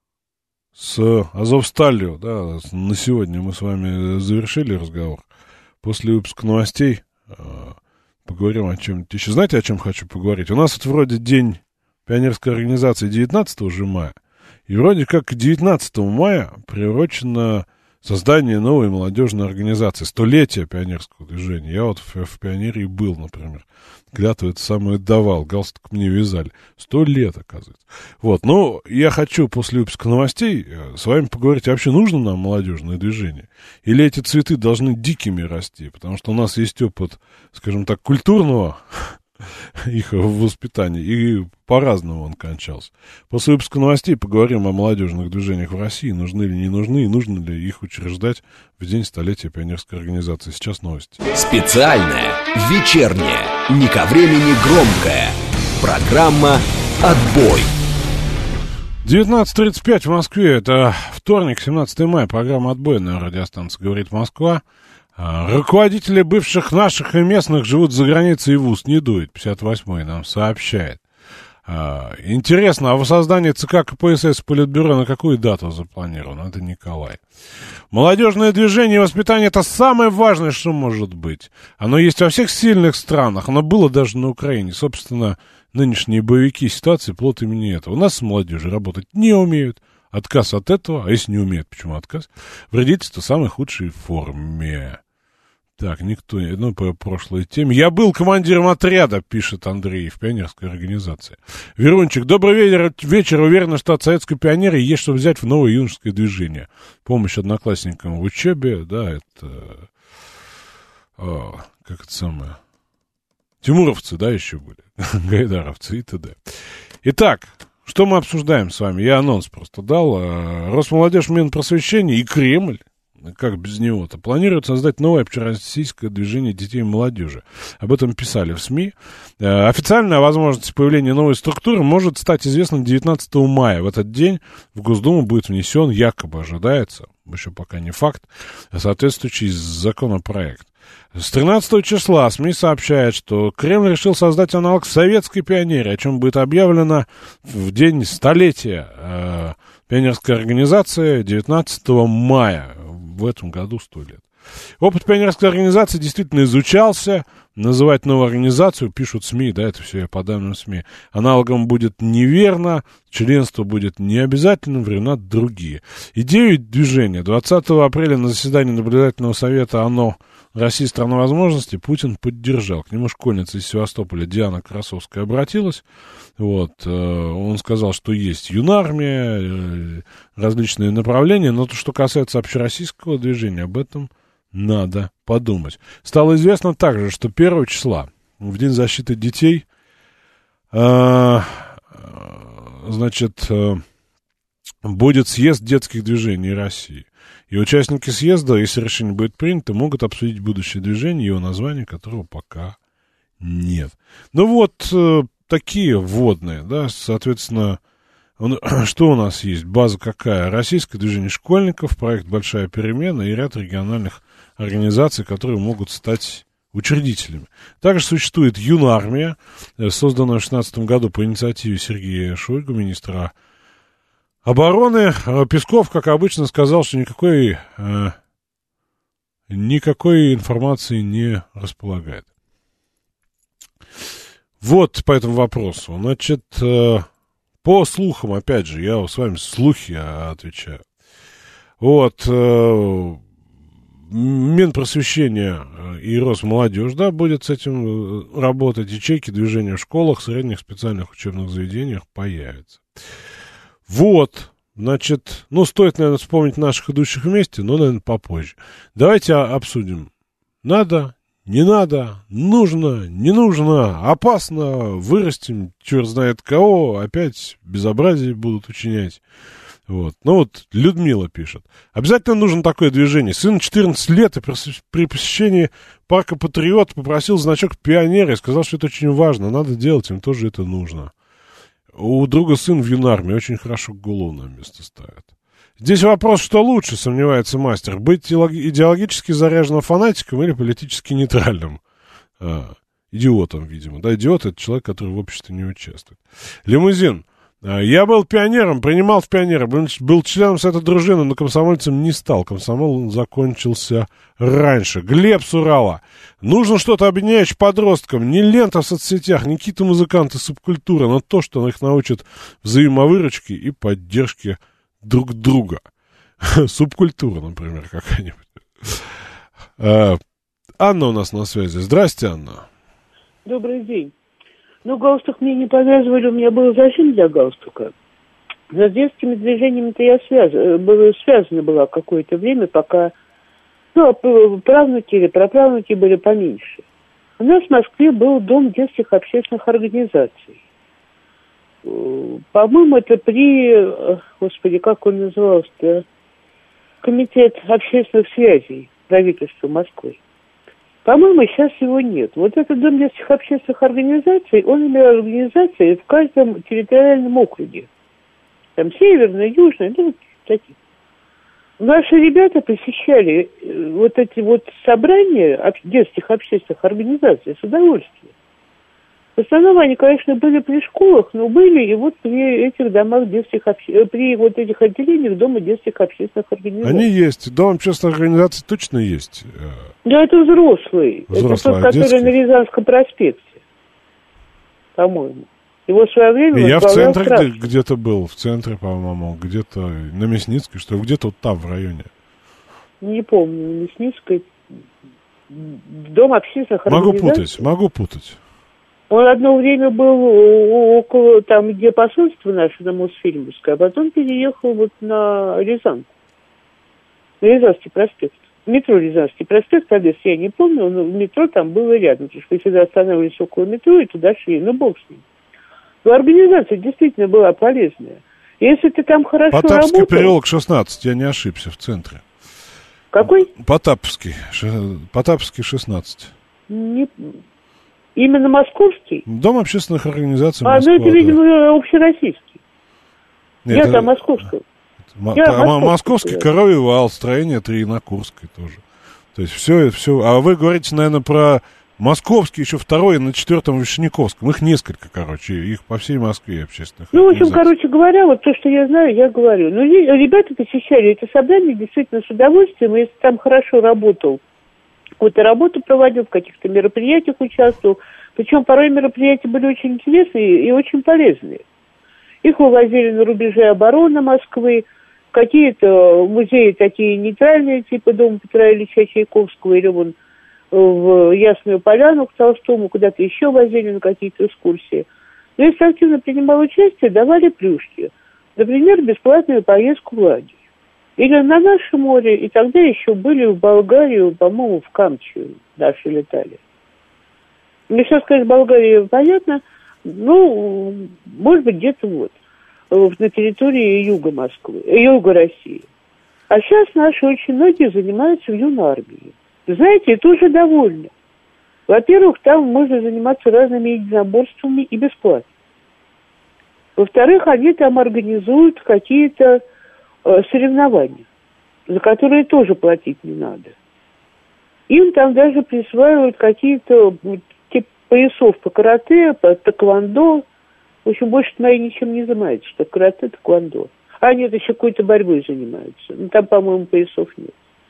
с Азовсталью, да, на сегодня мы с вами завершили разговор. После выпуска новостей э, поговорим о чем-нибудь еще. Знаете, о чем хочу поговорить? У нас вот вроде день пионерской организации девятнадцатого же мая. И вроде как к девятнадцатому мая приурочено создание новой молодежной организации, столетие пионерского движения. Я вот в, в пионерии был, например. Клятву это самое давал, галстук мне вязали. Сто лет, оказывается. Вот, ну, я хочу после выпуска новостей с вами поговорить, вообще нужно нам молодежное движение? Или эти цветы должны дикими расти? Потому что у нас есть опыт, скажем так, культурного их воспитания, и по-разному он кончался. После выпуска новостей поговорим о молодежных движениях в России, нужны ли, не нужны, и нужно ли их учреждать в день столетия пионерской организации. Сейчас новости. Специальная, вечерняя, не ко времени громкая программа «Отбой». девятнадцать тридцать пять в Москве, это вторник, семнадцатого мая, программа «Отбой» на радиостанции «Говорит Москва». Руководители бывших наших и местных живут за границей, и в ус не дует, пятьдесят восьмой нам сообщает. А, интересно, а воссоздание ЦК КПСС Политбюро на какую дату запланировано? Это Николай. Молодежное движение и воспитание — это самое важное, что может быть. Оно есть во всех сильных странах. Оно было даже на Украине. Собственно, нынешние боевики ситуации плод имени этого. У нас с молодежью работать не умеют. Отказ от этого, а если не умеют, почему отказ? Вредительство в самой худшей форме. Так, никто, ну, по прошлой теме. Я был командиром отряда, пишет Андрей, в пионерской организации. Верунчик, добрый вечер, вечер. Уверен, что от советской пионерии есть что взять в новое юношеское движение. Помощь одноклассникам в учебе, да, это... О, как это самое... Тимуровцы, да, еще были. Гайдаровцы и т.д. Итак, что мы обсуждаем с вами? Я анонс просто дал. Росмолодежь, Минпросвещение и Кремль. Как без него-то? Планируют создать новое общероссийское движение детей и молодежи. Об этом писали в СМИ. Э, официальная возможность появления новой структуры может стать известна девятнадцатого мая. В этот день в Госдуму будет внесен, якобы ожидается, еще пока не факт, соответствующий законопроект. С тринадцатого числа СМИ сообщают, что Кремль решил создать аналог советской пионерии, о чем будет объявлено в день столетия э, пионерской организации девятнадцатого мая. В этом году сто лет. Опыт пионерской организации действительно изучался. Называть новую организацию, пишут СМИ, да, это все я по данным СМИ, аналогом будет неверно, членство будет необязательным, времена другие. Идею движения двадцатого апреля на заседании наблюдательного совета ОНО «Россия – страна возможностей» Путин поддержал. К нему школьница из Севастополя Диана Красовская обратилась. Вот, э, он сказал, что есть юнармия, э, различные направления, но то, что касается общероссийского движения, об этом надо подумать. Стало известно также, что первого числа, в День защиты детей, э, значит, э, будет съезд детских движений России. И участники съезда, если решение будет принято, могут обсудить будущее движение, его название, которого пока нет. Ну вот, э, такие вводные, да, соответственно, он, что у нас есть? База какая? Российское движение школьников, проект «Большая перемена» и ряд региональных организаций, которые могут стать учредителями. Также существует юнармия, созданная в шестнадцатом году по инициативе Сергея Шойгу, министра обороны. Песков, как обычно, сказал, что никакой, э, никакой информации не располагает. Вот по этому вопросу. Значит, э, по слухам, опять же, я с вами слухи отвечаю. Вот, э, Минпросвещение и Росмолодежь, да, будет с этим работать. Ячейки движения в школах, средних специальных учебных заведениях появятся. Вот, значит, ну, стоит, наверное, вспомнить наших идущих вместе, но, наверное, попозже. Давайте обсудим. Надо, не надо, нужно, не нужно, опасно, вырастим, черт знает кого, опять безобразие будут учинять. Вот. Ну вот Людмила пишет. Обязательно нужно такое движение. Сын четырнадцать лет и при посещении парка Патриот попросил значок пионера и сказал, что это очень важно. Надо делать, им тоже это нужно. У друга сын в юнармии, очень хорошо голову на место ставят. Здесь вопрос, что лучше, сомневается мастер. Быть идеологически заряженным фанатиком или политически нейтральным? А, идиотом, видимо. Да, идиот — это человек, который в обществе не участвует. Лимузин. Я был пионером, принимал в пионеры, был, был членом совета дружины, но комсомольцем не стал. Комсомол закончился раньше. Глеб с Урала. Нужно что-то объединяющее подросткам. Не лента в соцсетях, не какие-то музыканты, субкультура, но то, что их научит взаимовыручке и поддержке друг друга. Субкультура, например, какая-нибудь. Анна у нас на связи. Здрасте, Анна. Добрый день. Ну, галстук мне не повязывали, у меня был зажим для галстука. Но с детскими движениями-то я связ... была, связана была какое-то время, пока, ну, правнуки или праправнуки были поменьше. У нас в Москве был дом детских общественных организаций. По-моему, это при, господи, как он назывался-то, Комитет общественных связей правительства Москвы. По-моему, сейчас его нет. Вот этот дом детских общественных организаций, он имел организации в каждом территориальном округе. Там северный, южный, ну, такие. Наши ребята посещали вот эти вот собрания детских общественных организаций с удовольствием. В основном они, конечно, были при школах, но были и вот при этих домах детских обще... при вот этих отделениях Дома детских общественных организаций. Они есть. Дом общественных организаций точно есть. Да, это взрослый. Взрослый, это тот, а который детский? на Рязанском проспекте, по-моему. Его в свое время... И я в центре Красный. где- где-то был, в центре, по-моему, где-то на Мясницкой, что ли, где-то вот там, в районе. Не помню, Мясницкой. Дом общественных Могу организаций. путать, могу путать. Он одно время был около, там, где посольство наше, на Мосфильмовской, а потом переехал вот на Рязанку. На Рязанский проспект. Метро Рязанский проспект, адрес я не помню, но метро там было рядом, потому что мы всегда останавливались около метро и туда шли, ну бог с ним. Но организация действительно была полезная. Если ты там хорошо Потапский работал... переулок шестнадцать, я не ошибся, в центре. Какой? Потапский, ше- Потапский шестнадцать. Не... Именно московский? Дом общественных организаций А, Москва, ну это, да. видимо, общероссийский. Нет, Я это- там московский. М- Я та- м- московский, Московский, да. Коровий вал, строение три на Курской тоже. То есть все, все. А вы говорите, наверное, про Московский, еще второй на четвертом Вишняковском. Их несколько, короче, их по всей Москве общественных Ну, в общем, организаций. короче говоря, вот то, что я знаю, я говорю. Ну, и ребята посещали это собрание действительно с удовольствием, и если там хорошо работал, какую-то работу проводил, в каких-то мероприятиях участвовал. Причем порой мероприятия были очень интересные и очень полезные. Их вывозили на рубежи обороны Москвы, какие-то музеи такие нейтральные, типа Дома Петра Ильича Чайковского, или вон в Ясную Поляну к Толстому, куда-то еще возили на какие-то экскурсии. Но если активно принимал участие, давали плюшки. Например, бесплатную поездку в лагерь. Или на наше море, и тогда еще были в Болгарию, по-моему, в Камчи наши летали. Мне сейчас сказать, Болгария, понятно, ну, может быть, где-то вот, на территории юга Москвы, юга России. А сейчас наши очень многие занимаются в юнармии. Знаете, это уже довольно. Во-первых, там можно заниматься разными единоборствами и бесплатно. Во-вторых, они там организуют какие-то э, соревнования, за которые тоже платить не надо. Им там даже присваивают какие-то вот, типа поясов по карате, по тэквондо. В общем, больше мои ничем не занимаются, что карате, тэквондо. А нет, еще какой-то борьбой занимаются. Ну, там, по-моему, поясов нет.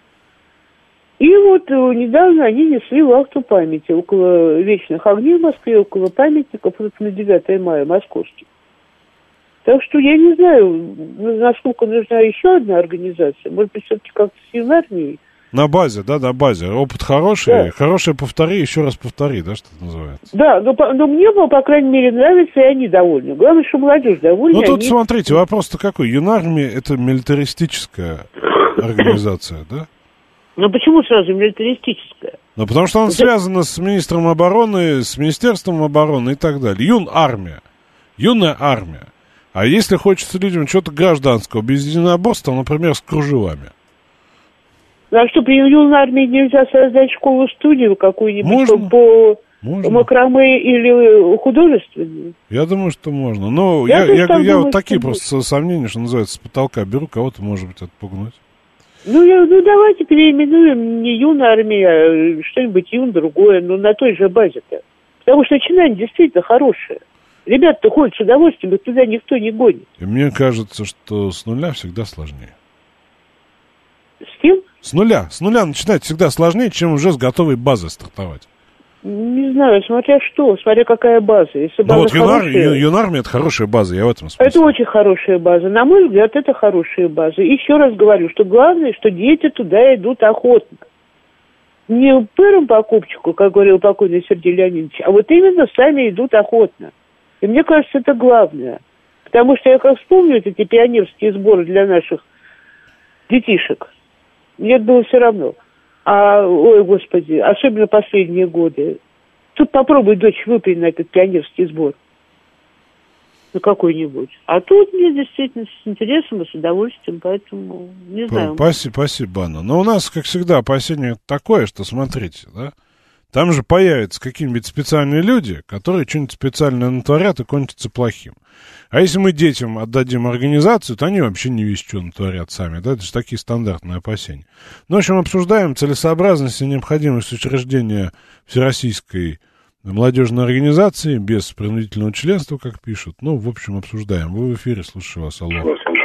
И вот э, недавно они несли вахту памяти около Вечных огней в Москве, около памятников вот, на девятое мая московских. Так что я не знаю, насколько нужна еще одна организация. Может быть, все-таки как-то с юнармией. На базе, да, на базе. Опыт хороший, Да. хорошее повтори, еще раз повтори, да, что это называется. Да, но, по- но мне, по, по крайней мере, нравится, и они довольны. Главное, что молодежь довольна. Ну, тут, они... смотрите, вопрос-то какой. Юнармия — это милитаристическая организация, да? Ну, почему сразу милитаристическая? Ну, потому что она связана с министром обороны, с министерством обороны и так далее. Юн-армия. Юная армия. А если хочется людям чего-то гражданского, без единоборства, например, с кружевами? А что, при юной армии нельзя создать школу-студию какую-нибудь Можно. по Можно. макраме или художественную? Я думаю, что можно. Но Я я, тоже я, так я думаю, вот такие что просто сомнения, что называется, с потолка беру, кого-то, может быть, отпугнуть. Ну, я, ну, давайте переименуем не юная армия, а что-нибудь юн другое, но на той же базе-то. Потому что начинание действительно хорошее. Ребята-то ходят с удовольствием, их туда никто не гонит. И мне кажется, что с нуля всегда сложнее. С кем? С нуля. С нуля начинать всегда сложнее, чем уже с готовой базы стартовать. Не знаю, смотря что, смотря какая база. Если Ну база вот юнар, хорошая, ю- юнармия — это хорошая база, я в этом смысле. это очень хорошая база. На мой взгляд, это хорошая база. И еще раз говорю, что главное, что дети туда идут охотно. Не пыром по копчику, как говорил покойный Сергей Леонидович, а вот именно сами идут охотно. И мне кажется, это главное. Потому что я как вспомню эти пионерские сборы для наших детишек, мне это было все равно. А, ой, господи, особенно последние годы. Тут попробуй, дочь, выпей на этот пионерский сбор. На какой-нибудь. А тут мне действительно с интересом и с удовольствием, поэтому не знаю. Спасибо, спасибо, Анна. Но у нас, как всегда, опасение такое, что, смотрите, да, там же появятся какие-нибудь специальные люди, которые что-нибудь специальное натворят и кончатся плохим. А если мы детям отдадим организацию, то они вообще не весь что натворят сами, да, это же такие стандартные опасения. Ну, в общем, обсуждаем целесообразность и необходимость учреждения Всероссийской молодежной организации, без принудительного членства, как пишут. Ну, в общем, обсуждаем. Вы в эфире, слушаю вас. Алло.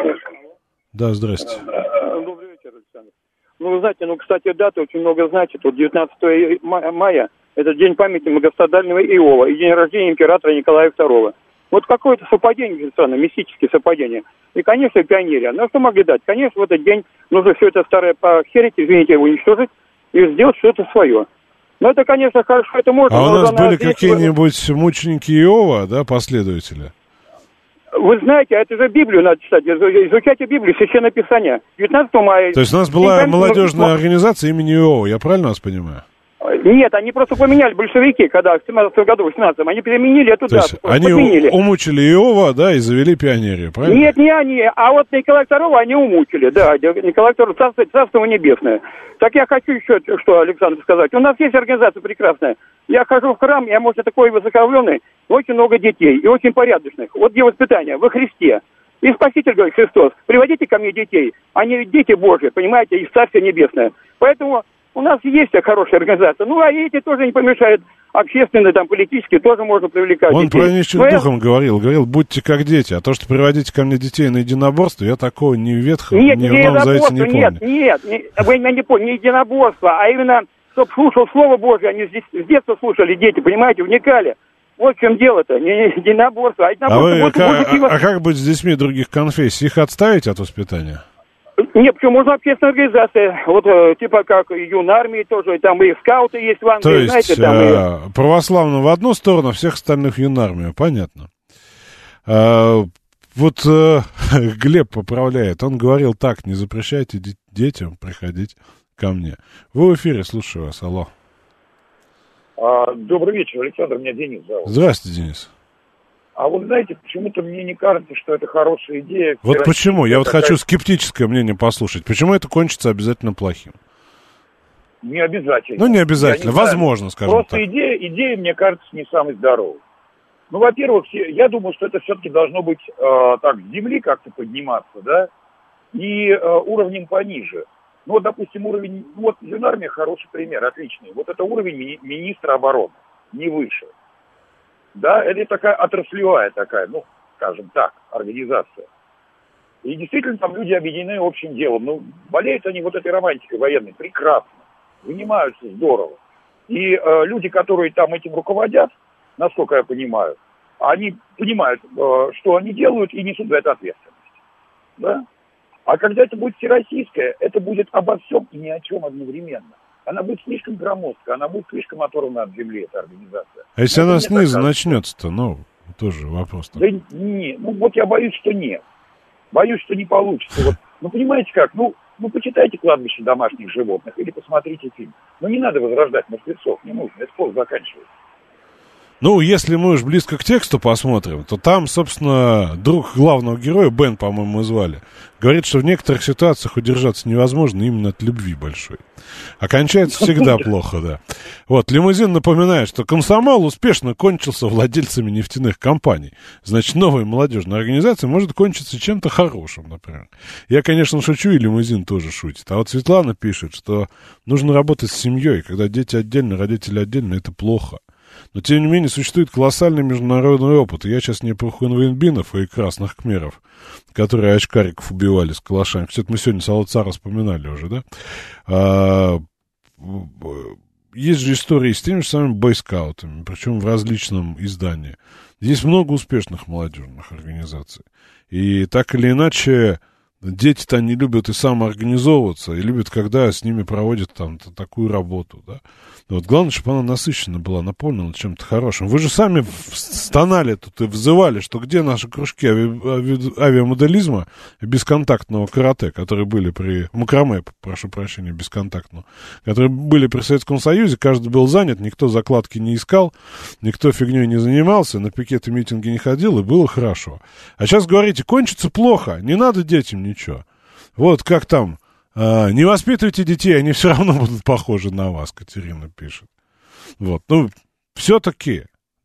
Да, здрасте. Добрый вечер, Александр. Ну, вы знаете, ну, кстати, дата очень много значит. Вот девятнадцатого мая, это день памяти многострадального Иова и день рождения императора Николая второго. Вот какое-то совпадение, странно, мистические совпадения. И, конечно, пионерия. Ну, что могли дать? Конечно, в этот день нужно все это старое похерить, извините, уничтожить и сделать что-то свое. Ну, это, конечно, хорошо, это можно. А у нас были какие-нибудь мученики Иова, да, последователи? Вы знаете, это же Библию надо читать, изучайте Библию, Священное Писание. девятнадцатого мая. То есть у нас была молодежная организация имени Иова, я правильно вас понимаю? Нет, они просто поменяли, большевики, когда в семнадцатом году, в восемнадцатом, они переменили эту дату. Они подменили. Умучили Иова, да, и завели пионерию, правильно? Нет, не они, а вот Николая второго они умучили, да, Николай второй, царство, царство небесное. Так я хочу еще что, Александр, сказать. У нас есть организация прекрасная. Я хожу в храм, я, может, такой высокоумный, очень много детей и очень порядочных. Вот где воспитание, во Христе. И Спаситель, говорит Христос, приводите ко мне детей. Они ведь дети Божьи, понимаете, из Царствия Небесное. Поэтому у нас есть хорошая организация. Ну, а эти тоже не помешают. Общественные, там, политические тоже можно привлекать. Он детей. про нищих Но духом я... говорил. Говорил, будьте как дети. А то, что приводите ко мне детей на единоборство, я такого ни в Ветхом, нет, ни не в Новом Завете не помню. Нет, нет, не, вы меня не поняли, не единоборство, а именно, чтобы слушал Слово Божье. Они с детства слушали, дети, понимаете, вникали. Вот в чем дело-то, не единоборство. А, единоборство, а, вы, вот, как, мужики... а, а как быть с детьми других конфессий? Их отставить от воспитания? Нет, почему можно общественная организация, вот типа как юнармии тоже, там и скауты есть в Англии, То есть, знаете, там э, и... православно в одну сторону, а всех остальных в юнармию, понятно. А, вот э, Глеб поправляет, он говорил так, не запрещайте де- детям приходить ко мне. Вы в эфире, слушаю вас, алло. А, добрый вечер, Александр, меня Денис зовут. Здравствуйте, Денис. А вот знаете, почему-то мне не кажется, что это хорошая идея. Вот почему? Я вот такая... хочу скептическое мнение послушать. Почему это кончится обязательно плохим? Не обязательно. Ну, не обязательно. Не Возможно, знаю. скажем Просто так. Просто идея, идея, мне кажется, не самой здоровой. Ну, во-первых, я думаю, что это все-таки должно быть э, так, с земли как-то подниматься, да, и э, уровнем пониже. Ну, вот, допустим, уровень, вот, юнармия хороший пример, отличный. Вот это уровень ми- министра обороны, не выше. Да, это такая отраслевая такая, ну, скажем так, организация. И действительно там люди объединены общим делом. Ну, болеют они вот этой романтикой военной прекрасно, занимаются здорово. И э, люди, которые там этим руководят, насколько я понимаю, они понимают, э, что они делают и несут за это ответственность. Да? А когда это будет всероссийское, это будет обо всем и ни о чем одновременно. Она будет слишком громоздкая, она будет слишком оторвана от земли, эта организация. А если она снизу начнется-то, ну, тоже вопрос. Да не, ну вот я боюсь, что нет. Боюсь, что не получится. Вот, ну, понимаете как, ну, ну, почитайте «Кладбище домашних животных» или посмотрите фильм. Ну, не надо возрождать мертвецов, не нужно, это поздно заканчивается. Ну, если мы уж близко к тексту посмотрим, то там, собственно, друг главного героя, Бен, по-моему, звали, говорит, что в некоторых ситуациях удержаться невозможно именно от любви большой. А кончается всегда плохо, да. Вот, лимузин напоминает, что комсомол успешно кончился владельцами нефтяных компаний. Значит, новая молодежная организация может кончиться чем-то хорошим, например. Я, конечно, шучу, и лимузин тоже шутит. А вот Светлана пишет, что нужно работать с семьей. Когда дети отдельно, родители отдельно, это плохо. Но, тем не менее, существует колоссальный международный опыт. И я сейчас не про хунвейнбинов и красных кхмеров, которые очкариков убивали с калашами. Кстати, мы сегодня Салацара вспоминали уже, да? А, есть же истории с теми же самыми бойскаутами, причем в различном издании. Есть много успешных молодежных организаций. И так или иначе, дети-то не любят и самоорганизовываться, и любят, когда с ними проводят там такую работу, да. Вот главное, чтобы она насыщена была, наполнена чем-то хорошим. Вы же сами стонали тут и взывали, что где наши кружки ави- ави- авиамоделизма и бесконтактного карате, которые были при... Макраме, прошу прощения, бесконтактного, которые были при Советском Союзе, каждый был занят, никто закладки не искал, никто фигней не занимался, на пикеты, митинги не ходил, и было хорошо. А сейчас говорите, кончится плохо, не надо детям ничего. Вот как там... А, не воспитывайте детей, они все равно будут похожи на вас, Катерина пишет. Вот, ну, все-таки,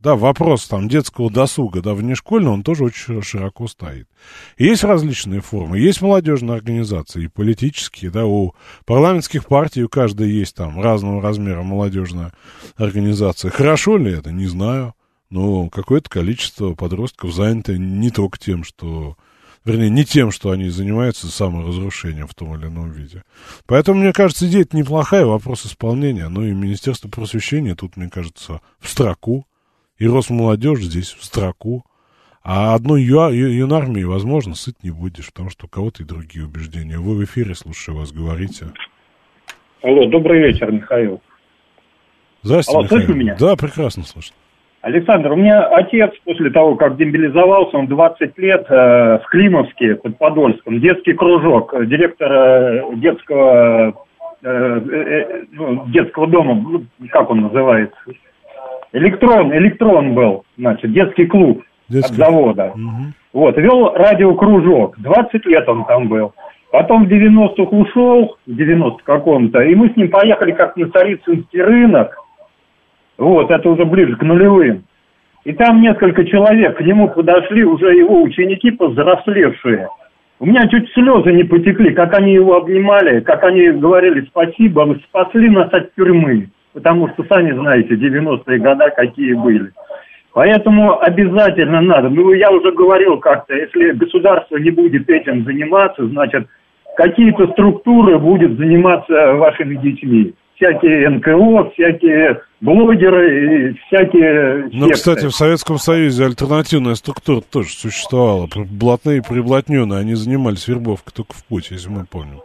Да, вопрос там детского досуга, да, внешкольного, он тоже очень широко стоит. И есть различные формы, есть молодежные организации, и политические, да, у парламентских партий у каждой есть там разного размера молодежная организация. Хорошо ли это? Не знаю. Но какое-то количество подростков занято не только тем, что... Вернее, не тем, что они занимаются саморазрушением в том или ином виде. Поэтому, мне кажется, идея-то неплохая, вопрос исполнения. Ну и Министерство просвещения тут, мне кажется, в строку. И Росмолодежь здесь в строку. А одной ю- ю- юнармии, возможно, сыт не будешь, потому что у кого-то и другие убеждения. Вы в эфире, слушаю вас, говорите. Алло, добрый вечер, Михаил. Здравствуйте, Алло, Михаил. слышно меня? Да, прекрасно слышно. Александр, у меня отец после того, как демобилизовался, он двадцать лет э, в Климовске под Подольском, детский кружок, директор э, детского, э, э, ну, детского дома, ну, как он называется, электрон, электрон был, значит, детский клуб детский. От завода. Угу. Вот, вел радиокружок, двадцать лет он там был. Потом в девяностых ушел, в девяностом каком-то, и мы с ним поехали как на Царицынский рынок. Вот, это уже ближе к нулевым. И там несколько человек к нему подошли, уже его ученики повзрослевшие. У меня чуть слезы не потекли, как они его обнимали, как они говорили: спасибо, вы спасли нас от тюрьмы. Потому что, сами знаете, девяностые годы какие были. Поэтому обязательно надо. Ну, я уже говорил как-то, если государство не будет этим заниматься, значит, какие-то структуры будут заниматься вашими детьми. Всякие эн ка о, всякие блогеры, и всякие... Ну, кстати, в Советском Союзе альтернативная структура тоже существовала. Блатные и приблотненные, они занимались вербовкой только в путь, если мы помним.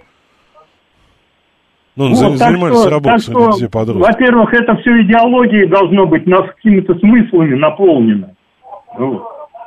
Ну, вот, занимались что, работой среди детей подростков. Во-первых, это все идеологией должно быть, но с какими-то смыслами наполнено. Вот.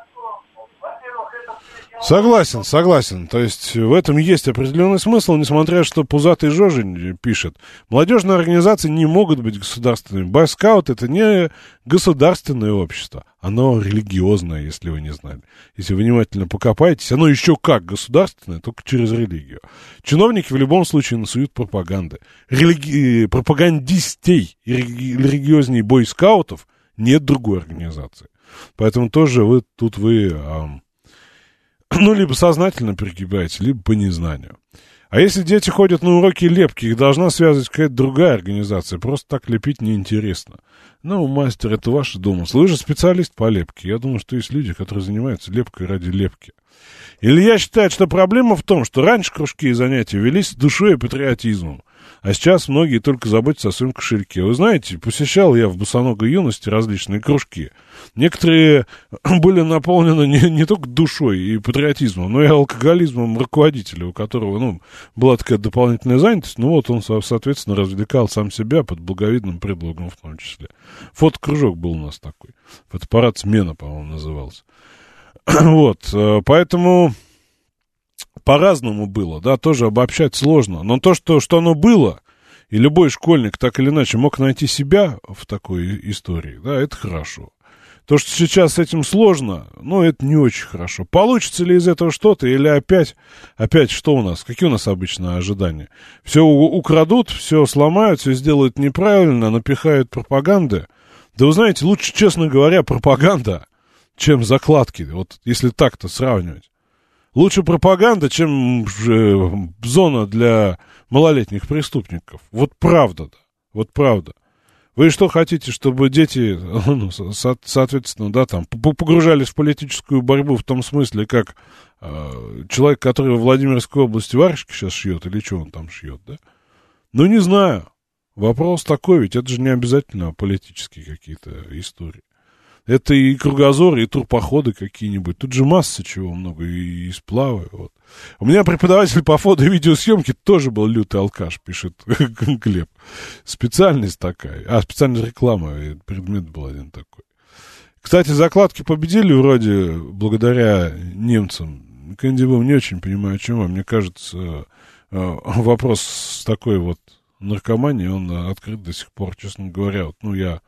Согласен, согласен. То есть в этом есть определенный смысл, несмотря что пузатый Жожень пишет. Молодежные организации не могут быть государственными. Бойскаут — это не государственное общество. Оно религиозное, если вы не знали. Если вы внимательно покопаетесь, оно еще как государственное, только через религию. Чиновники в любом случае насуют пропаганды. Религи... Пропагандистей и религиозней бойскаутов нет другой организации. Поэтому тоже вы тут вы... А... Ну, либо сознательно перегибаете, либо по незнанию. А если дети ходят на уроки лепки, их должна связывать какая-то другая организация. Просто так лепить неинтересно. Ну, мастер, это ваши домыслы. Вы же специалист по лепке. Я думаю, что есть люди, которые занимаются лепкой ради лепки. Илья считает, что проблема в том, что раньше кружки и занятия велись с душой и патриотизмом. А сейчас многие только заботятся о своем кошельке. Вы знаете, посещал я в босоногой юности различные кружки. Некоторые были наполнены не, не только душой и патриотизмом, но и алкоголизмом руководителя, у которого, ну, была такая дополнительная занятость. Ну, вот он, соответственно, развлекал сам себя под благовидным предлогом в том числе. Фотокружок был у нас такой. Фотоаппарат «Смена», по-моему, назывался. Вот, поэтому... По-разному было, да, тоже обобщать сложно. Но то, что, что оно было, и любой школьник так или иначе мог найти себя в такой истории, да, это хорошо. То, что сейчас с этим сложно, ну, это не очень хорошо. Получится ли из этого что-то, или опять, опять что у нас, какие у нас обычно ожидания? Все украдут, все сломают, все сделают неправильно, напихают пропаганды. Да вы знаете, лучше, честно говоря, пропаганда, чем закладки, вот если так-то сравнивать. Лучше пропаганда, чем зона для малолетних преступников. Вот правда, да. Вот правда. Вы что хотите, чтобы дети, ну, со- соответственно, да, там, погружались в политическую борьбу в том смысле, как э, человек, который во Владимирской области варежки сейчас шьет, или что он там шьет, да? Ну, не знаю. Вопрос такой, ведь это же не обязательно политические какие-то истории. Это и кругозоры, и турпоходы какие-нибудь. Тут же масса чего много, и, и сплавы. Вот. У меня преподаватель по фото- и видеосъемке тоже был лютый алкаш, пишет Глеб. Специальность такая. А, специальная реклама, предмет был один такой. Кстати, закладки победили вроде благодаря немцам. Кэнди Бум не очень понимаю, о чем. Мне кажется, вопрос с такой вот наркоманией, он открыт до сих пор, честно говоря. Вот, ну, я...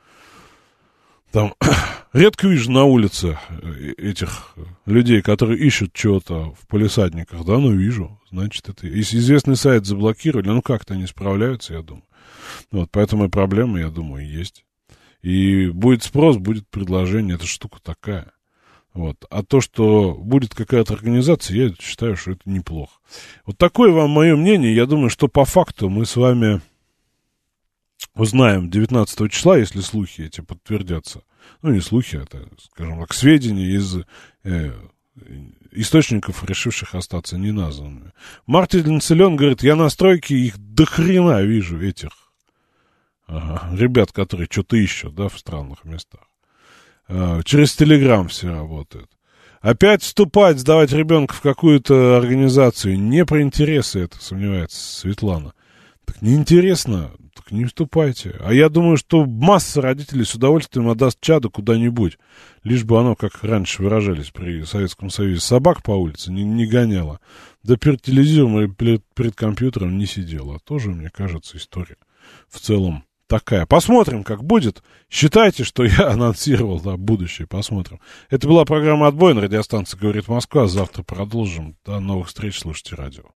Там редко вижу на улице этих людей, которые ищут чего-то в полисадниках, да, ну вижу, значит, это... Если известный сайт заблокировали, ну как-то они справляются, я думаю. Вот, поэтому и проблемы, я думаю, есть. И будет спрос, будет предложение. Это штука такая. Вот. А то, что будет какая-то организация, я считаю, что это неплохо. Вот такое вам мое мнение. Я думаю, что по факту мы с вами узнаем девятнадцатого числа, если слухи эти подтвердятся. Ну, не слухи, это, скажем так, сведения из э, источников, решивших остаться неназванными. Мартин Целен говорит, я на стройке их до хрена вижу, этих ага, ребят, которые что-то ищут, да, в странных местах. А, через Телеграм все работают. Опять вступать, сдавать ребенка в какую-то организацию, не про интересы это, сомневается Светлана. Так неинтересно, так не вступайте. А я думаю, что масса родителей с удовольствием отдаст чадо куда-нибудь, лишь бы оно, как раньше выражались при Советском Союзе, собак по улице не, не гоняло, да перед телевизором или перед, перед компьютером не сидело. Тоже, мне кажется, история в целом такая. Посмотрим, как будет. Считайте, что я анонсировал, да, будущее. Посмотрим. Это была программа «Отбой» на радиостанции «Говорит Москва». Завтра продолжим. До новых встреч. Слушайте радио.